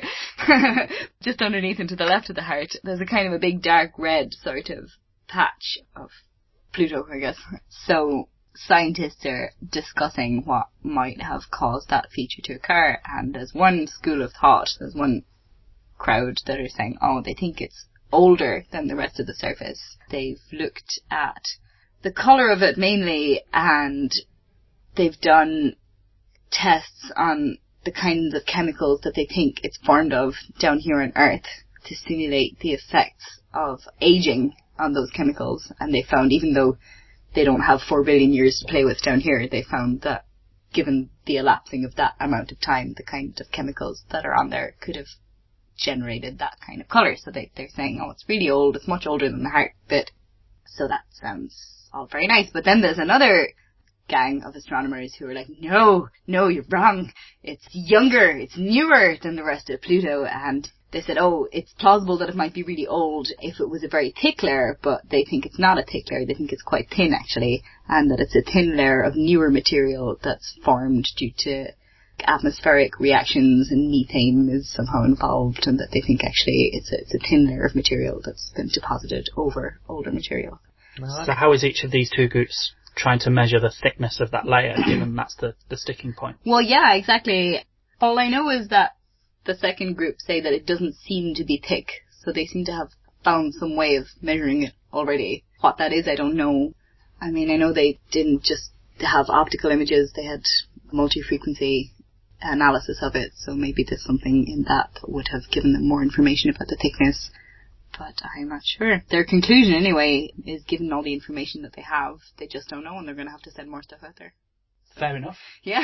Just underneath and to the left of the heart, there's a kind of a big dark red sort of patch of Pluto, I guess. So scientists are discussing what might have caused that feature to occur, and there's one school of thought, there's one crowd that are saying, oh, they think it's older than the rest of the surface. They've looked at the colour of it mainly, and they've done tests on the kinds of chemicals that they think it's formed of down here on Earth to simulate the effects of aging on those chemicals. And they found, even though they don't have 4 billion years to play with down here, they found that given the elapsing of that amount of time, the kind of chemicals that are on there could have generated that kind of colour. So they're saying, oh, it's really old, it's much older than the heart bit. So that sounds all very nice. But then there's another gang of astronomers who are like, no, you're wrong. It's younger, it's newer than the rest of Pluto. And they said, oh, it's plausible that it might be really old if it was a very thick layer, but they think it's not a thick layer. They think it's quite thin, actually, and that it's a thin layer of newer material that's formed due to atmospheric reactions, and methane is somehow involved, and that they think actually it's a thin layer of material that's been deposited over older material. So how is each of these two groups trying to measure the thickness of that layer, given that's the sticking point? Well, yeah, exactly. All I know is that the second group say that it doesn't seem to be thick, so they seem to have found some way of measuring it already. What that is, I don't know. I mean, I know they didn't just have optical images, they had multi-frequency analysis of it, so maybe there's something in that would have given them more information about the thickness, but I'm not sure. Their conclusion, anyway, is given all the information that they have, they just don't know, and they're going to have to send more stuff out there. Fair enough. Yeah.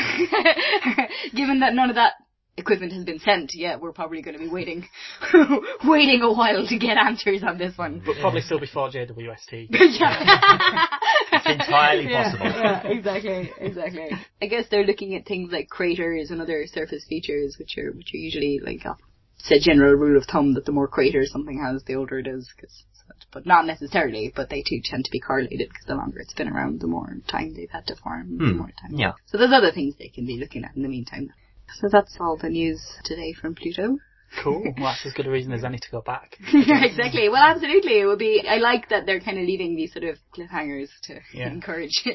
Given that none of that equipment has been sent, yeah, we're probably going to be waiting a while to get answers on this one. But probably still before JWST. Yeah. It's entirely possible. Yeah, exactly. I guess they're looking at things like craters and other surface features, which are usually like it's a general rule of thumb that the more craters something has, the older it is. But not necessarily, but they too tend to be correlated, because the longer it's been around, the more time they've had to form, the more time. Yeah. So there's other things they can be looking at in the meantime. So that's all the news today from Pluto. Cool. Well, that's as good a reason as any to go back. Yeah, exactly. Well, absolutely. It would be. I like that they're kind of leaving these sort of cliffhangers to encourage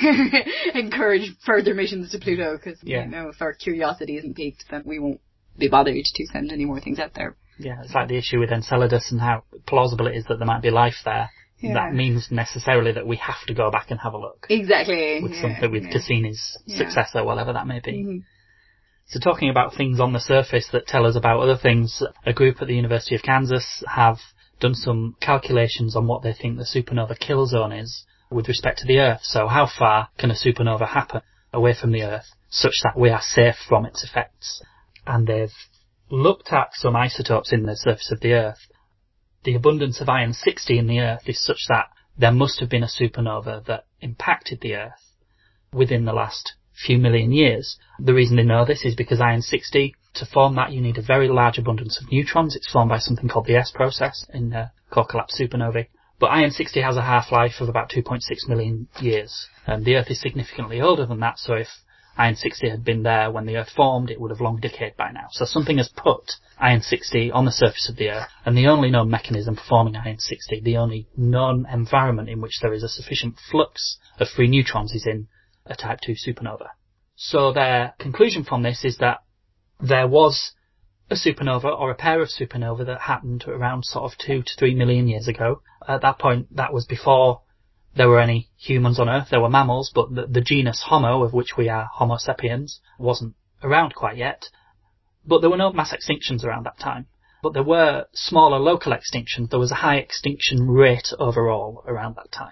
further missions to Pluto, because you know, if our curiosity isn't piqued, then we won't be bothered to send any more things out there. Yeah, it's like the issue with Enceladus and how plausible it is that there might be life there. Yeah. That means necessarily that we have to go back and have a look. Exactly. With something with Cassini's successor, whatever that may be. Mm-hmm. So talking about things on the surface that tell us about other things, a group at the University of Kansas have done some calculations on what they think the supernova kill zone is with respect to the Earth. So how far can a supernova happen away from the Earth such that we are safe from its effects? And they've looked at some isotopes in the surface of the Earth. The abundance of iron-60 in the Earth is such that there must have been a supernova that impacted the Earth within the last few million years. The reason they know this is because iron-60, to form that you need a very large abundance of neutrons. It's formed by something called the S process in core collapse supernovae. But iron-60 has a half-life of about 2.6 million years. The Earth is significantly older than that, so if iron-60 had been there when the Earth formed, it would have long decayed by now. So something has put iron-60 on the surface of the Earth, and the only known mechanism for forming iron-60, the only known environment in which there is a sufficient flux of free neutrons, is in a Type II supernova. So their conclusion from this is that there was a supernova or a pair of supernova that happened around sort of 2 to 3 million years ago. At that point, that was before there were any humans on Earth. There were mammals, but the genus Homo, of which we are Homo sapiens, wasn't around quite yet. But there were no mass extinctions around that time. But there were smaller local extinctions. There was a high extinction rate overall around that time.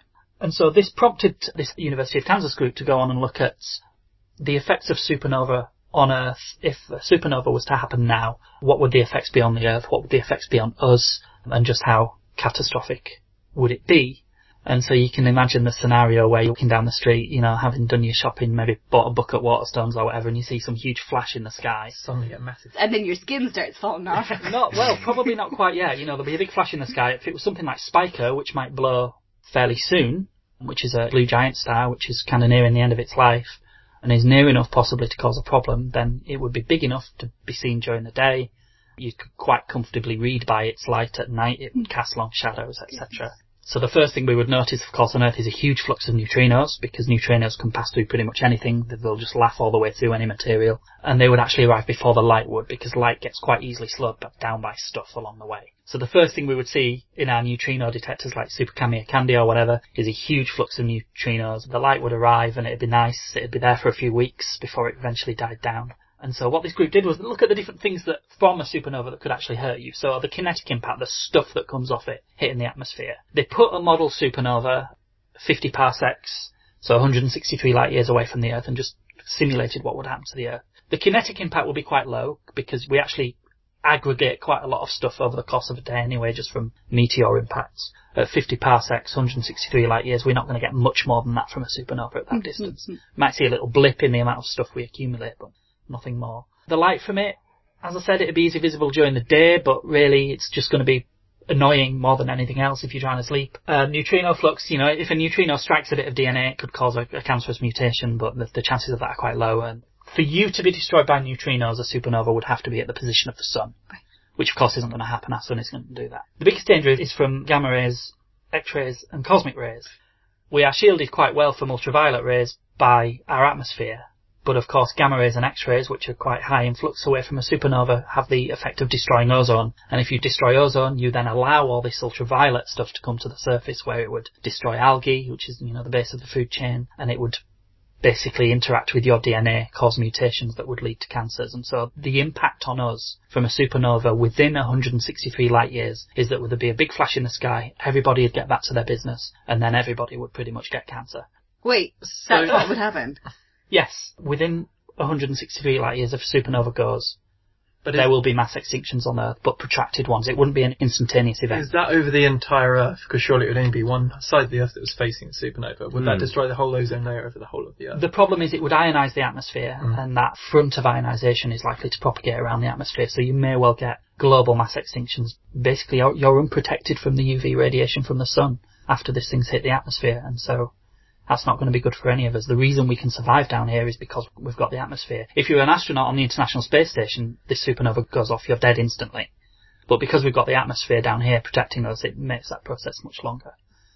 And so this prompted this University of Kansas group to go on and look at the effects of supernova on Earth. If a supernova was to happen now, what would the effects be on the Earth? What would the effects be on us? And just how catastrophic would it be? And so you can imagine the scenario where you're walking down the street, you know, having done your shopping, maybe bought a bucket of Waterstones or whatever, and you see some huge flash in the sky. Suddenly get massive. And then your skin starts falling off. Probably not quite yet. You know, there'll be a big flash in the sky. If it was something like Spica, which might blow fairly soon, which is a blue giant star, which is kind of nearing the end of its life, and is near enough possibly to cause a problem, then it would be big enough to be seen during the day. You could quite comfortably read by its light at night. It would cast long shadows, etc. So the first thing we would notice, of course, on Earth is a huge flux of neutrinos, because neutrinos can pass through pretty much anything. They'll just laugh all the way through any material. And they would actually arrive before the light would, because light gets quite easily slowed down by stuff along the way. So the first thing we would see in our neutrino detectors like Super Kamiokande Candy or whatever is a huge flux of neutrinos. The light would arrive and it'd be nice. It'd be there for a few weeks before it eventually died down. And so what this group did was look at the different things that form a supernova that could actually hurt you. So the kinetic impact, the stuff that comes off it, hitting the atmosphere. They put a model supernova 50 parsecs, so 163 light years away from the Earth, and just simulated what would happen to the Earth. The kinetic impact will be quite low, because we actually aggregate quite a lot of stuff over the course of a day anyway, just from meteor impacts. At 50 parsecs, 163 light years, we're not going to get much more than that from a supernova at that distance. Might see a little blip in the amount of stuff we accumulate, but nothing more. The light from it, as I said, it'd be easily visible during the day, but really it's just going to be annoying more than anything else if you're trying to sleep. Neutrino flux, you know, if a neutrino strikes a bit of DNA, it could cause a cancerous mutation, but the chances of that are quite low. And for you to be destroyed by neutrinos, a supernova would have to be at the position of the sun, which of course isn't going to happen. Our sun isn't going to do that. The biggest danger is from gamma rays, X-rays and cosmic rays. We are shielded quite well from ultraviolet rays by our atmosphere. But of course, gamma rays and X-rays, which are quite high in flux away from a supernova, have the effect of destroying ozone. And if you destroy ozone, you then allow all this ultraviolet stuff to come to the surface, where it would destroy algae, which is, you know, the base of the food chain, and it would basically interact with your DNA, cause mutations that would lead to cancers. And so the impact on us from a supernova within 163 light years is that there'd be a big flash in the sky, everybody would get back to their business, and then everybody would pretty much get cancer. Wait, that's what would happen? Yes, within 163 light years if a supernova goes, but there will be mass extinctions on Earth, but protracted ones. It wouldn't be an instantaneous event. Is that over the entire Earth? Because surely it would only be one side of the Earth that was facing a supernova. Would that destroy the whole ozone layer over the whole of the Earth? The problem is it would ionise the atmosphere, and that front of ionisation is likely to propagate around the atmosphere, so you may well get global mass extinctions. Basically, you're unprotected from the UV radiation from the sun after this thing's hit the atmosphere, and so that's not going to be good for any of us. The reason we can survive down here is because we've got the atmosphere. If you're an astronaut on the International Space Station, this supernova goes off, you're dead instantly. But because we've got the atmosphere down here protecting us, it makes that process much longer.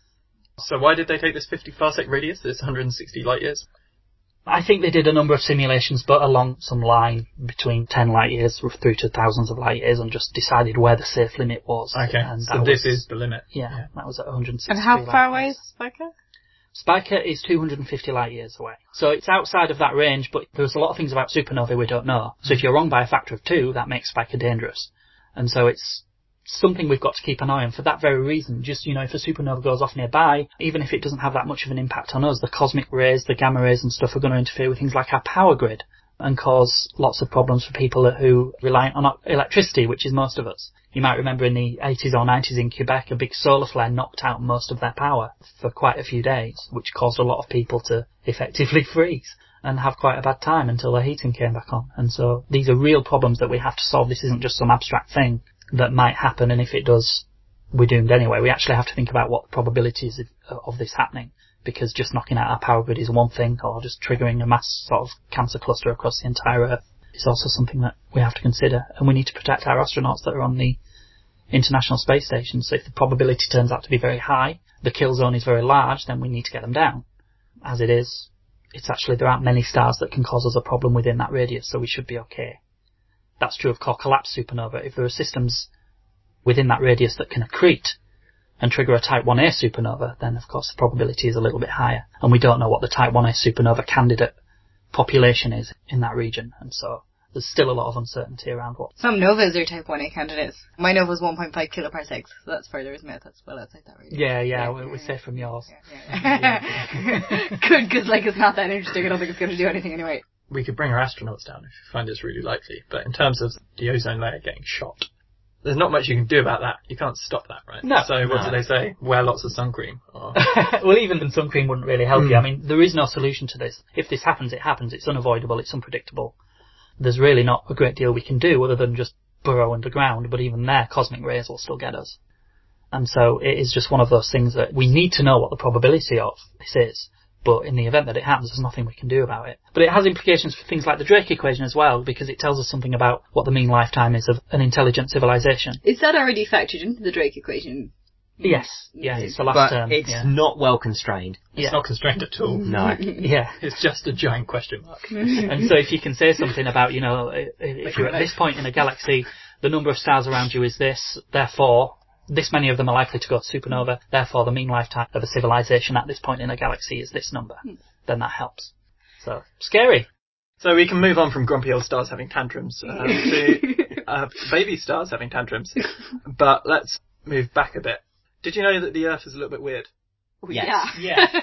So why did they take this 50 parsec radius, this 160 light years? I think they did a number of simulations, but along some line between 10 light years through to thousands of light years, and just decided where the safe limit was. Okay, and so this is the limit. Yeah, that was at 160. And how far away is Spica? Spica is 250 light years away. So it's outside of that range, but there's a lot of things about supernovae we don't know. So if you're wrong by a factor of 2, that makes Spica dangerous. And so it's something we've got to keep an eye on for that very reason. Just, you know, if a supernova goes off nearby, even if it doesn't have that much of an impact on us, the cosmic rays, the gamma rays and stuff are going to interfere with things like our power grid and cause lots of problems for people who rely on electricity, which is most of us. You might remember in the 80s or 90s in Quebec, a big solar flare knocked out most of their power for quite a few days, which caused a lot of people to effectively freeze and have quite a bad time until their heating came back on. And so these are real problems that we have to solve. This isn't just some abstract thing that might happen, and if it does, we're doomed anyway. We actually have to think about what the probabilities of this happening, because just knocking out our power grid is one thing, or just triggering a mass sort of cancer cluster across the entire Earth is also something that we have to consider. And we need to protect our astronauts that are on the International Space Station. So if the probability turns out to be very high, the kill zone is very large, then we need to get them down. As it is, it's actually, there aren't many stars that can cause us a problem within that radius, so we should be okay. That's true of core collapse supernova. If there are systems within that radius that can accrete and trigger a Type 1a supernova, then of course the probability is a little bit higher. And we don't know what the Type 1a supernova candidate population is in that region, and so there's still a lot of uncertainty around what. Some novas are Type 1A candidates. My nova is 1.5 kiloparsecs, so that's further, isn't it? That's well outside that range. Yeah, we're safe from yours. Good, because like it's not that interesting. I don't think it's going to do anything anyway. We could bring our astronauts down if you find it's really likely, but in terms of the ozone layer getting shot, there's not much you can do about that. You can't stop that, right? No. So what do they say? Wear lots of sun cream. Or... Well, even then sun cream wouldn't really help you. I mean, there is no solution to this. If this happens, it happens. It's unavoidable. It's unpredictable. There's really not a great deal we can do other than just burrow underground, but even there, cosmic rays will still get us. And so it is just one of those things that we need to know what the probability of this is. But in the event that it happens, there's nothing we can do about it. But it has implications for things like the Drake equation as well, because it tells us something about what the mean lifetime is of an intelligent civilization. Is that already factored into the Drake equation? Yes, it's the last term. But it's not well constrained. It's not constrained at all. No. Yeah. It's just a giant question mark. And so if you can say something about, if you're at this point in a galaxy, the number of stars around you is this, therefore, this many of them are likely to go to supernova, therefore the mean lifetime of a civilization at this point in a galaxy is this number, then that helps. So, scary. So we can move on from grumpy old stars having tantrums to baby stars having tantrums. But let's move back a bit. Did you know that the Earth is a little bit weird? Yes.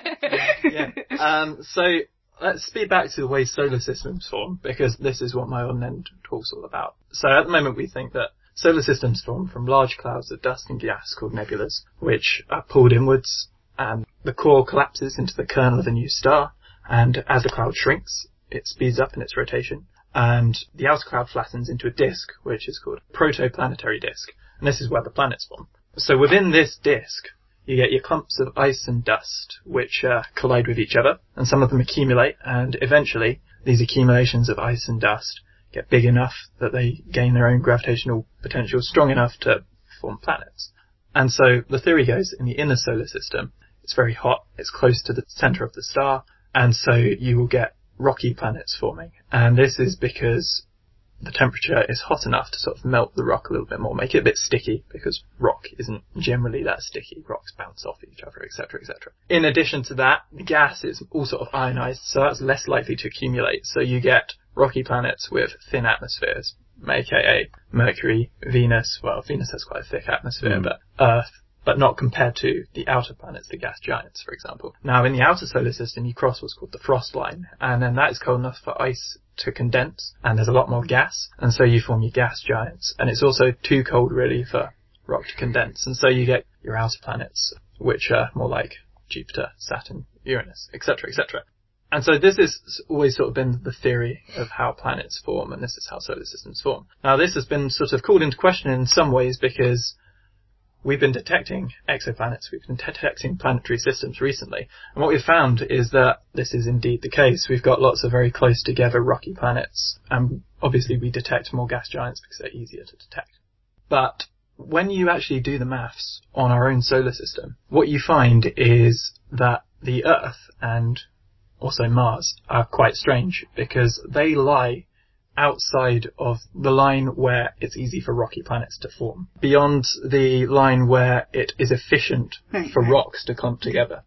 Yeah. So let's speed back to the way solar systems form, because this is what my on-end talk's all about. So at the moment we think that solar systems form from large clouds of dust and gas called nebulas, which are pulled inwards, and the core collapses into the kernel of a new star, and as the cloud shrinks, it speeds up in its rotation, and the outer cloud flattens into a disk, which is called a protoplanetary disk, and this is where the planets form. So within this disk, you get your clumps of ice and dust, which collide with each other, and some of them accumulate, and eventually, these accumulations of ice and dust get big enough that they gain their own gravitational potential strong enough to form planets. And so the theory goes, in the inner solar system, it's very hot, it's close to the center of the star, and so you will get rocky planets forming. And this is because the temperature is hot enough to sort of melt the rock a little bit more, make it a bit sticky, because rock isn't generally that sticky. Rocks bounce off each other, etc., etc. In addition to that, the gas is all sort of ionized, so that's less likely to accumulate. So you get rocky planets with thin atmospheres, aka Mercury, Venus. Well, Venus has quite a thick atmosphere, but Earth, but not compared to the outer planets, the gas giants, for example. Now, in the outer solar system, you cross what's called the frost line, and then that is cold enough for ice to condense, and there's a lot more gas, and so you form your gas giants. And it's also too cold, really, for rock to condense, and so you get your outer planets, which are more like Jupiter, Saturn, Uranus, etc., etc. And so this has always sort of been the theory of how planets form, and this is how solar systems form. Now, this has been sort of called into question in some ways because we've been detecting exoplanets, we've been detecting planetary systems recently, and what we've found is that this is indeed the case. We've got lots of very close together rocky planets, and obviously we detect more gas giants because they're easier to detect. But when you actually do the maths on our own solar system, what you find is that the Earth and also Mars are quite strange, because they lie outside of the line where it's easy for rocky planets to form, beyond the line where it is efficient for rocks to clump together.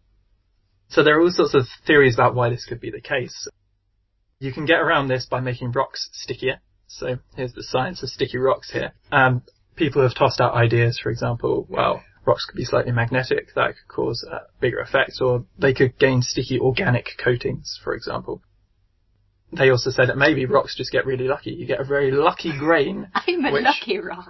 So there are all sorts of theories about why this could be the case. You can get around this by making rocks stickier. So here's the science of sticky rocks here. People have tossed out ideas, for example, well, rocks could be slightly magnetic, that could cause a bigger effect, or they could gain sticky organic coatings, for example. They also say that maybe rocks just get really lucky. You get a very lucky grain. I'm a lucky rock.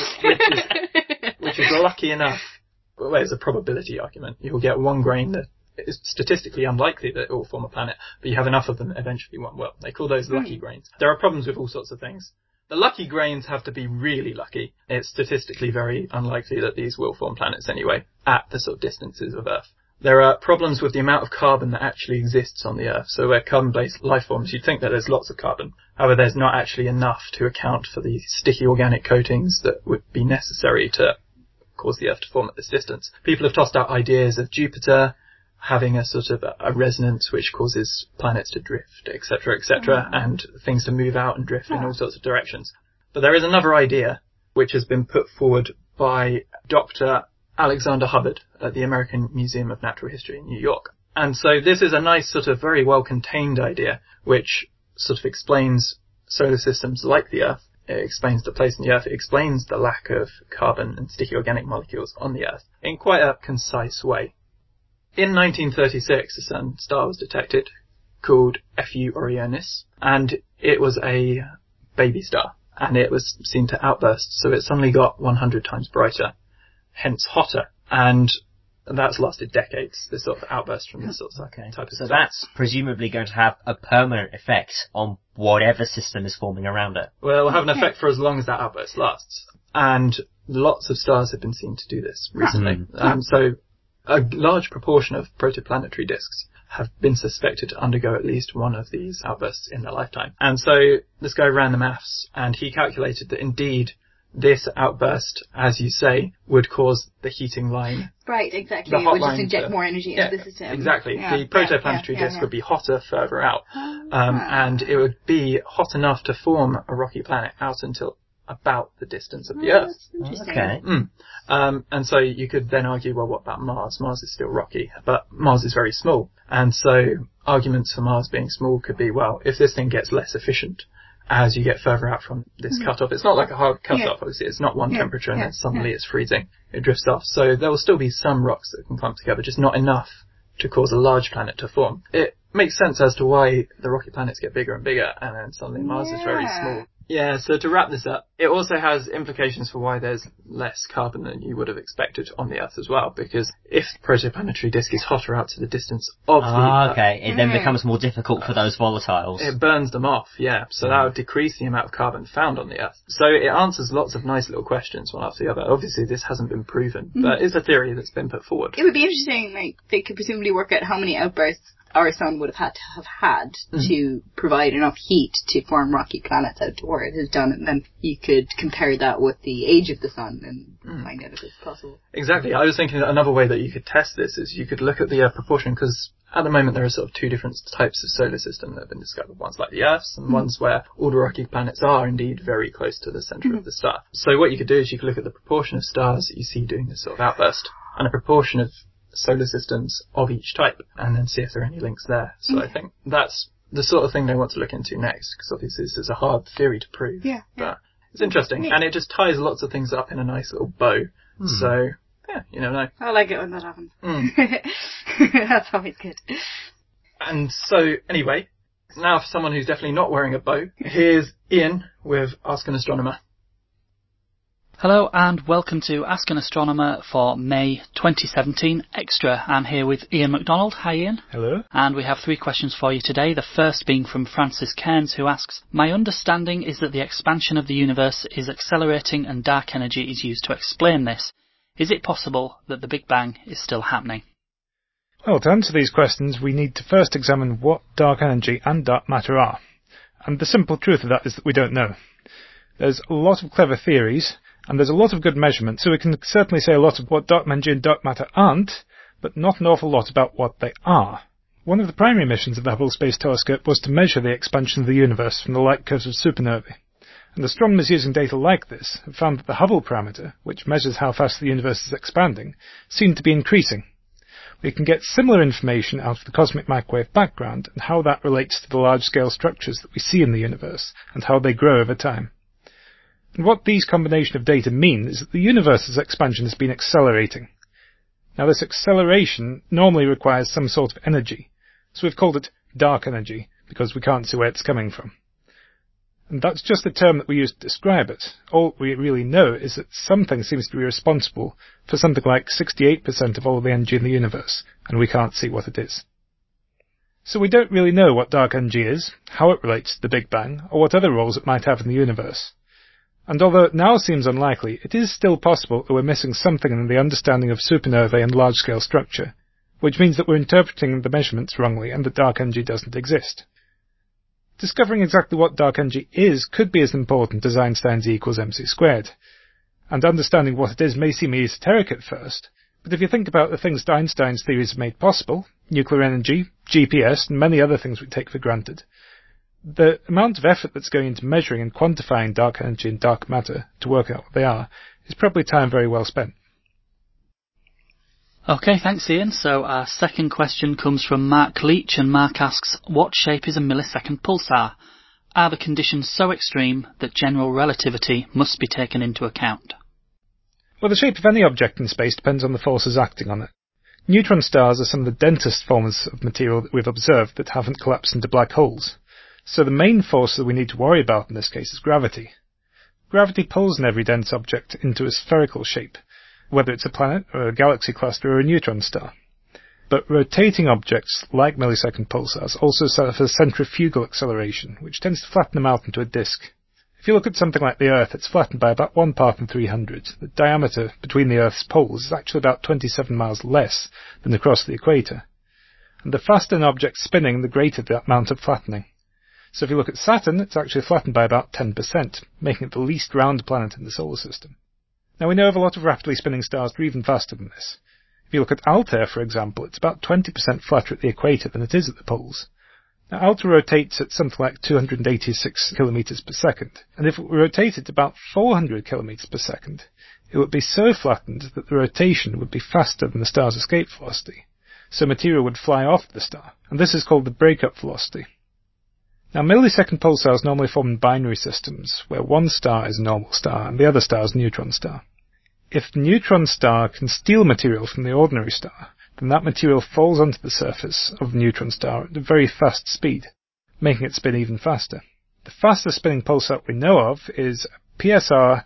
which is lucky enough. Well, there's a probability argument. You'll get one grain that is statistically unlikely that it will form a planet, but you have enough of them that eventually one will. They call those lucky grains. There are problems with all sorts of things. The lucky grains have to be really lucky. It's statistically very unlikely that these will form planets anyway, at the sort of distances of Earth. There are problems with the amount of carbon that actually exists on the Earth. So where carbon-based life forms, you'd think that there's lots of carbon. However, there's not actually enough to account for the sticky organic coatings that would be necessary to cause the Earth to form at this distance. People have tossed out ideas of Jupiter having a sort of a resonance which causes planets to drift, etc., etc., and things to move out and drift in all sorts of directions. But there is another idea which has been put forward by Dr. Alexander Hubbard at the American Museum of Natural History in New York. And so this is a nice sort of very well contained idea which sort of explains solar systems like the Earth. It explains the place in the Earth. It explains the lack of carbon and sticky organic molecules on the Earth in quite a concise way. In 1936, a certain star was detected called Fu Orionis, and it was a baby star, and it was seen to outburst, so it suddenly got 100 times brighter, hence hotter, and that's lasted decades, this sort of outburst from this sort of type of So star. that's presumably going to have a permanent effect on whatever system is forming around it. Well, it'll have an effect for as long as that outburst lasts, and lots of stars have been seen to do this recently. So a large proportion of protoplanetary disks have been suspected to undergo at least one of these outbursts in their lifetime. And so this guy ran the maths, and he calculated that indeed this outburst, as you say, would cause the heating line. Right, exactly. The It hot would just line inject to- more energy into the system. Exactly. The protoplanetary disk would be hotter further out, and it would be hot enough to form a rocky planet out until about the distance of the Earth. That's interesting. Okay. And so you could then argue, well, what about Mars? Mars is still rocky, but Mars is very small. And so arguments for Mars being small could be, well, if this thing gets less efficient as you get further out from this cutoff, it's not like a hard cutoff, obviously. It's not one temperature and then suddenly it's freezing. It drifts off. So there will still be some rocks that can clump together, just not enough to cause a large planet to form. It makes sense as to why the rocky planets get bigger and bigger, and then suddenly Mars is very small. Yeah, so to wrap this up, it also has implications for why there's less carbon than you would have expected on the Earth as well, because if the protoplanetary disk is hotter out to the distance of the Earth, It then becomes more difficult for those volatiles. it burns them off, so that would decrease the amount of carbon found on the Earth. So it answers lots of nice little questions one after the other. Obviously this hasn't been proven, but it's a theory that's been put forward. It would be interesting, like, they could presumably work out how many outbursts our sun would have had to provide enough heat to form rocky planets out to where it has done, and then you could compare that with the age of the sun and find out if it's possible. Exactly. I was thinking that another way that you could test this is you could look at the proportion, because at the moment there are sort of two different types of solar system that have been discovered. One's like the Earth's, and one's where all the rocky planets are indeed very close to the centre of the star. So what you could do is you could look at the proportion of stars that you see doing this sort of outburst, and a proportion of solar systems of each type, and then see if there are any links there. So I think that's the sort of thing they want to look into next, because obviously this is a hard theory to prove. But it's interesting, and it just ties lots of things up in a nice little bow. So, you never know. I like it when that happens. That's always good. And so, anyway, now for someone who's definitely not wearing a bow, here's Ian with Ask an Astronomer. Hello and welcome to Ask an Astronomer for May 2017 Extra. I'm here with Ian MacDonald. Hi Ian. Hello. And we have 3 questions for you today. The first being from Francis Cairns, who asks, my understanding is that the expansion of the universe is accelerating and dark energy is used to explain this. Is it possible that the Big Bang is still happening? Well, to answer these questions, we need to first examine what dark energy and dark matter are. And the simple truth of that is that we don't know. There's a lot of clever theories, and there's a lot of good measurements, so we can certainly say a lot of what dark energy and dark matter aren't, but not an awful lot about what they are. One of the primary missions of the Hubble Space Telescope was to measure the expansion of the universe from the light curves of supernovae. And astronomers using data like this have found that the Hubble parameter, which measures how fast the universe is expanding, seemed to be increasing. We can get similar information out of the cosmic microwave background and how that relates to the large-scale structures that we see in the universe and how they grow over time. And what these combination of data mean is that the universe's expansion has been accelerating. Now this acceleration normally requires some sort of energy, so we've called it dark energy because we can't see where it's coming from. And that's just the term that we use to describe it. All we really know is that something seems to be responsible for something like 68% of all the energy in the universe, and we can't see what it is. So we don't really know what dark energy is, how it relates to the Big Bang, or what other roles it might have in the universe. And although it now seems unlikely, it is still possible that we're missing something in the understanding of supernovae and large-scale structure, which means that we're interpreting the measurements wrongly and that dark energy doesn't exist. Discovering exactly what dark energy is could be as important as Einstein's E equals mc squared, and understanding what it is may seem esoteric at first, but if you think about the things that Einstein's theories have made possible, nuclear energy, GPS, and many other things we take for granted, the amount of effort that's going into measuring and quantifying dark energy and dark matter to work out what they are is probably time very well spent. Okay, thanks Ian. So our second question comes from Mark Leach, and Mark asks, what shape is a millisecond pulsar? Are the conditions so extreme that general relativity must be taken into account? Well, the shape of any object in space depends on the forces acting on it. Neutron stars are some of the densest forms of material that we've observed that haven't collapsed into black holes. So the main force that we need to worry about in this case is gravity. Gravity pulls an every dense object into a spherical shape, whether it's a planet or a galaxy cluster or a neutron star. But rotating objects, like millisecond pulsars, also suffer centrifugal acceleration, which tends to flatten them out into a disk. If you look at something like the Earth, it's flattened by about 1 part in 300. The diameter between the Earth's poles is actually about 27 miles less than across the equator. And the faster an object's spinning, the greater the amount of flattening. So if you look at Saturn, it's actually flattened by about 10%, making it the least round planet in the solar system. Now we know of a lot of rapidly spinning stars that are even faster than this. If you look at Altair, for example, it's about 20% flatter at the equator than it is at the poles. Now Altair rotates at something like 286 kilometers per second, and if it were rotated about 400 kilometers per second, it would be so flattened that the rotation would be faster than the star's escape velocity. So material would fly off the star, and this is called the breakup velocity. Now, millisecond pulsars normally form in binary systems, where one star is a normal star and the other star is a neutron star. If the neutron star can steal material from the ordinary star, then that material falls onto the surface of the neutron star at a very fast speed, making it spin even faster. The fastest spinning pulsar we know of is PSR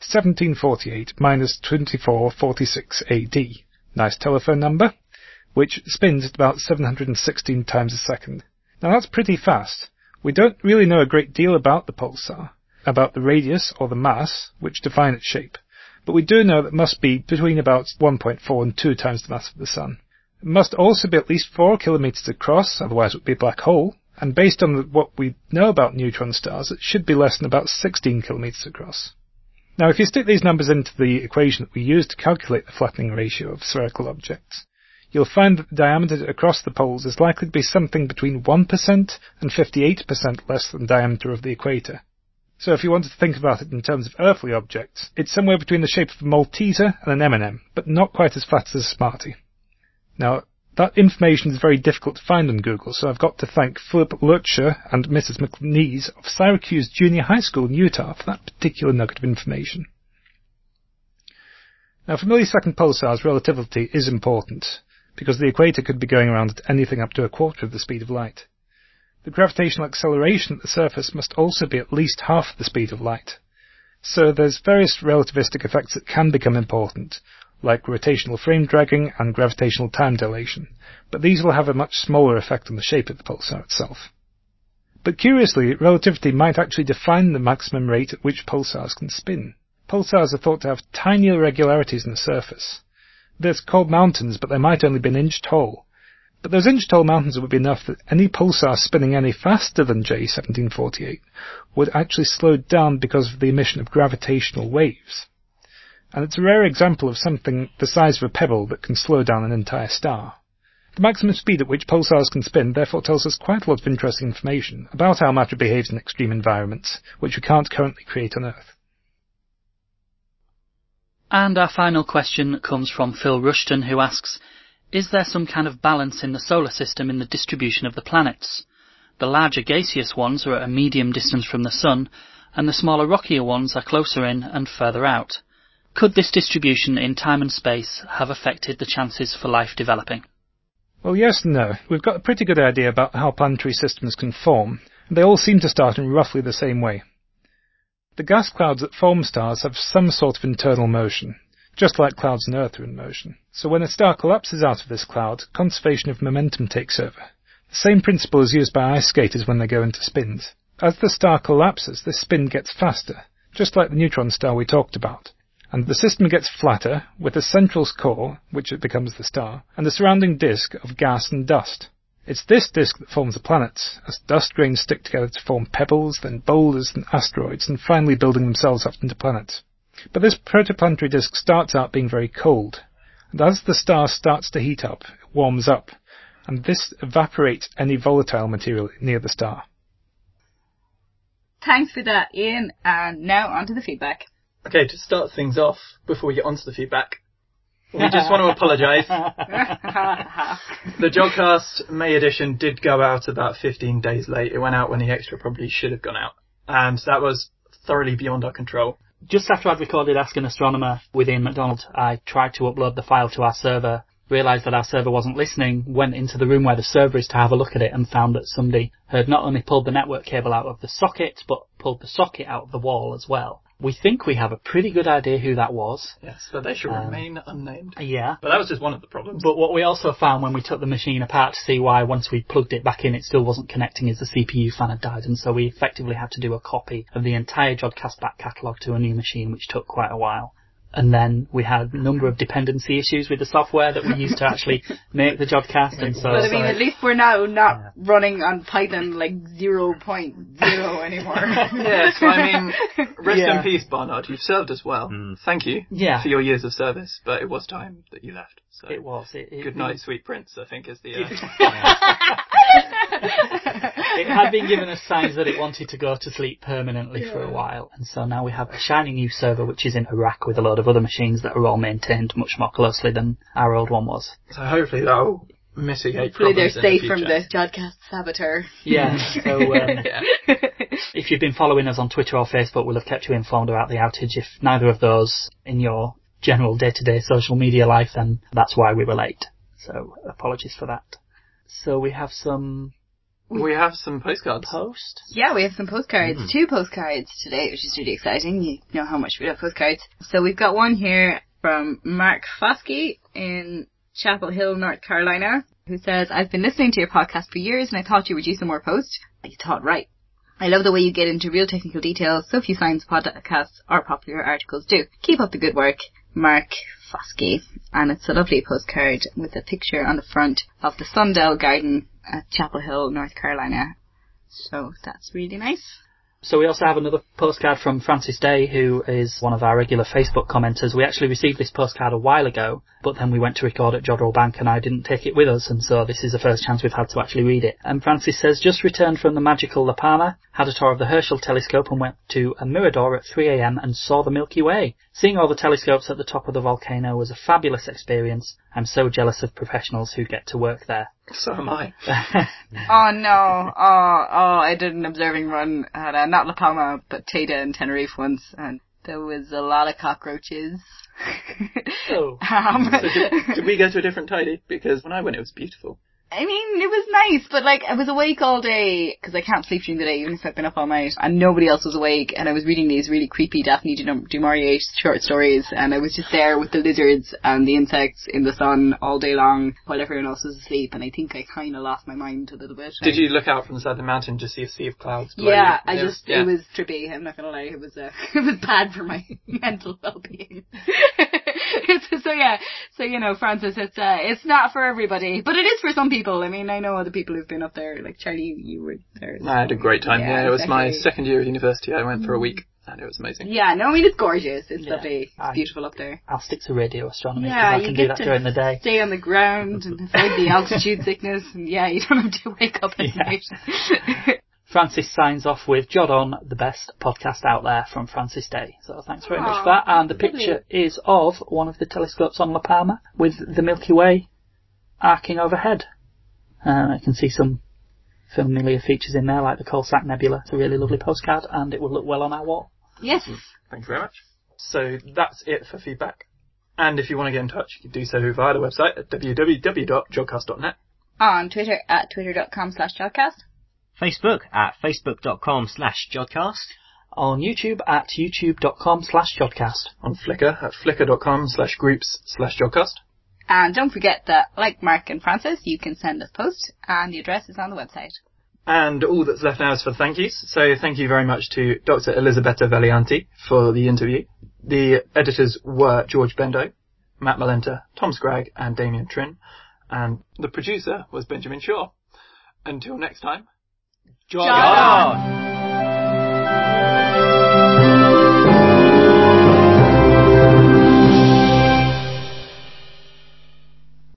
J1748-2446 AD, nice telephone number, which spins at about 716 times a second. Now that's pretty fast. We don't really know a great deal about the pulsar, about the radius or the mass, which define its shape, but we do know that it must be between about 1.4 and 2 times the mass of the Sun. It must also be at least 4 kilometers across, otherwise it would be a black hole, and based on what we know about neutron stars, it should be less than about 16 kilometers across. Now, if you stick these numbers into the equation that we use to calculate the flattening ratio of spherical objects, you'll find that the diameter across the poles is likely to be something between 1% and 58% less than the diameter of the equator. So if you wanted to think about it in terms of earthly objects, it's somewhere between the shape of a Malteser and an M&M, but not quite as flat as a Smartie. Now, that information is very difficult to find on Google, so I've got to thank Philip Lurcher and Mrs. McNeese of Syracuse Junior High School in Utah for that particular nugget of information. Now, for millisecond pulsars, relativity is important, because the equator could be going around at anything up to a quarter of the speed of light. The gravitational acceleration at the surface must also be at least half the speed of light. So there's various relativistic effects that can become important, like rotational frame dragging and gravitational time dilation, but these will have a much smaller effect on the shape of the pulsar itself. But curiously, relativity might actually define the maximum rate at which pulsars can spin. Pulsars are thought to have tiny irregularities in the surface. They're called mountains, but they might only be an inch tall. But those inch-tall mountains would be enough that any pulsar spinning any faster than J1748 would actually slow down because of the emission of gravitational waves. And it's a rare example of something the size of a pebble that can slow down an entire star. The maximum speed at which pulsars can spin therefore tells us quite a lot of interesting information about how matter behaves in extreme environments, which we can't currently create on Earth. And our final question comes from Phil Rushton, who asks, is there some kind of balance in the solar system in the distribution of the planets? The larger gaseous ones are at a medium distance from the Sun, and the smaller rockier ones are closer in and further out. Could this distribution in time and space have affected the chances for life developing? Well, yes and no. We've got a pretty good idea about how planetary systems can form, and they all seem to start in roughly the same way. The gas clouds that form stars have some sort of internal motion, just like clouds on Earth are in motion. So when a star collapses out of this cloud, conservation of momentum takes over. The same principle is used by ice skaters when they go into spins. As the star collapses, this spin gets faster, just like the neutron star we talked about. And the system gets flatter, with a central core, which it becomes the star, and a surrounding disk of gas and dust. It's this disk that forms the planets, as dust grains stick together to form pebbles, then boulders, then asteroids, and finally building themselves up into planets. But this protoplanetary disk starts out being very cold, and as the star starts to heat up, it warms up, and this evaporates any volatile material near the star. Thanks for that, Ian, and now on to the feedback. Okay, to start things off, before we get onto the feedback, We just want to apologise. The Jodcast May edition did go out about 15 days late. It went out when the extra probably should have gone out. And that was thoroughly beyond our control. Just after I'd recorded Ask an Astronomer with Ian McDonald, I tried to upload the file to our server, realised that our server wasn't listening, went into the room where the server is to have a look at it, and found that somebody had not only pulled the network cable out of the socket, but pulled the socket out of the wall as well. We think we have a pretty good idea who that was. Yes, but they should remain unnamed. Yeah. But that was just one of the problems. But what we also found when we took the machine apart to see why once we plugged it back in it still wasn't connecting is the CPU fan had died, and so we effectively had to do a copy of the entire Jodcast back catalogue to a new machine, which took quite a while. And then we had a number of dependency issues with the software that we used to actually make the Jodcast, and so... But I mean, at least we're now not running on Python like 0.0 anymore. Yes, well, I mean, rest in peace, Barnard. You've served us well. Thank you for your years of service, but it was time that you left. So it was. Good night, sweet prince, I think is the... It had been given us signs that it wanted to go to sleep permanently for a while, and so now we have a shiny new server which is in Iraq with a load of other machines that are all maintained much more closely than our old one was. So hopefully that'll mitigate hopefully problems they're safe in the from the Jodcast saboteur. Yeah, so if you've been following us on Twitter or Facebook, we'll have kept you informed about the outage. If neither of those in your general day-to-day social media life, then that's why we were late. So apologies for that. So we have some... We have some postcards. Yeah, we have some postcards. 2 postcards today, which is really exciting. You know how much we love postcards. So we've got one here from Mark Foskey in Chapel Hill, North Carolina, who says, I've been listening to your podcast for years and I thought you would do some more posts. You thought right. I love the way you get into real technical details, so few science podcasts or popular articles do. Keep up the good work, Mark Foskey. And it's a lovely postcard with a picture on the front of the Sundell Garden at Chapel Hill, North Carolina. So that's really nice. So we also have another postcard from Francis Day, who is one of our regular Facebook commenters. We actually received this postcard a while ago, but then we went to record at Jodrell Bank and I didn't take it with us, and so this is the first chance we've had to actually read it. And Francis says, just returned from the magical La Palma, had a tour of the Herschel telescope and went to a Mirador at 3 a.m. and saw the Milky Way. Seeing all the telescopes at the top of the volcano was a fabulous experience. I'm so jealous of professionals who get to work there. So am I. Oh no. I did an observing run at not La Palma, but Teide and Tenerife once, and there was a lot of cockroaches. So did we go to a different tidy? Because when I went it was beautiful. I mean, it was nice, but like, I was awake all day, because I can't sleep during the day, even if I've been up all night, and nobody else was awake, and I was reading these really creepy Daphne du Maurier short stories, and I was just there with the lizards and the insects in the sun all day long, while everyone else was asleep, and I think I kind of lost my mind a little bit. Did you look out from the side of the mountain to see a sea of clouds below Yeah, you? It was trippy, I'm not gonna lie, it was bad for my mental well-being. So you know, Francis, it's not for everybody, but it is for some people. I mean, I know other people who've been up there, like Charlie, you were there. I had a great time, it was my second year of university, I went for a week, and it was amazing. Yeah, no, I mean, it's gorgeous, it's lovely, it's beautiful up there. I'll stick to radio astronomy, because I can do that during the day. Stay on the ground and avoid the altitude sickness, and you don't have to wake up at night. Francis signs off with Jod On, the best podcast out there, from Francis Day. So thanks very much for that. And the picture is of one of the telescopes on La Palma with the Milky Way arcing overhead. I can see some familiar features in there, like the Coalsack Nebula. It's a really lovely postcard, and it will look well on our wall. Yes. Thank you very much. So that's it for feedback. And if you want to get in touch, you can do so via the website at www.jodcast.net. On Twitter at twitter.com/Jodcast. Facebook at facebook.com/Jodcast. On YouTube at youtube.com/Jodcast. On Flickr at flickr.com/groups/Jodcast. And don't forget that, like Mark and Francis, you can send us posts, and the address is on the website. And all that's left now is for thank yous. So thank you very much to Dr. Elisabetta Valianti for the interview. The editors were George Bendo, Matt Malenta, Tom Scragg, and Damien Trin. And the producer was Benjamin Shaw. Until next time, Jod On!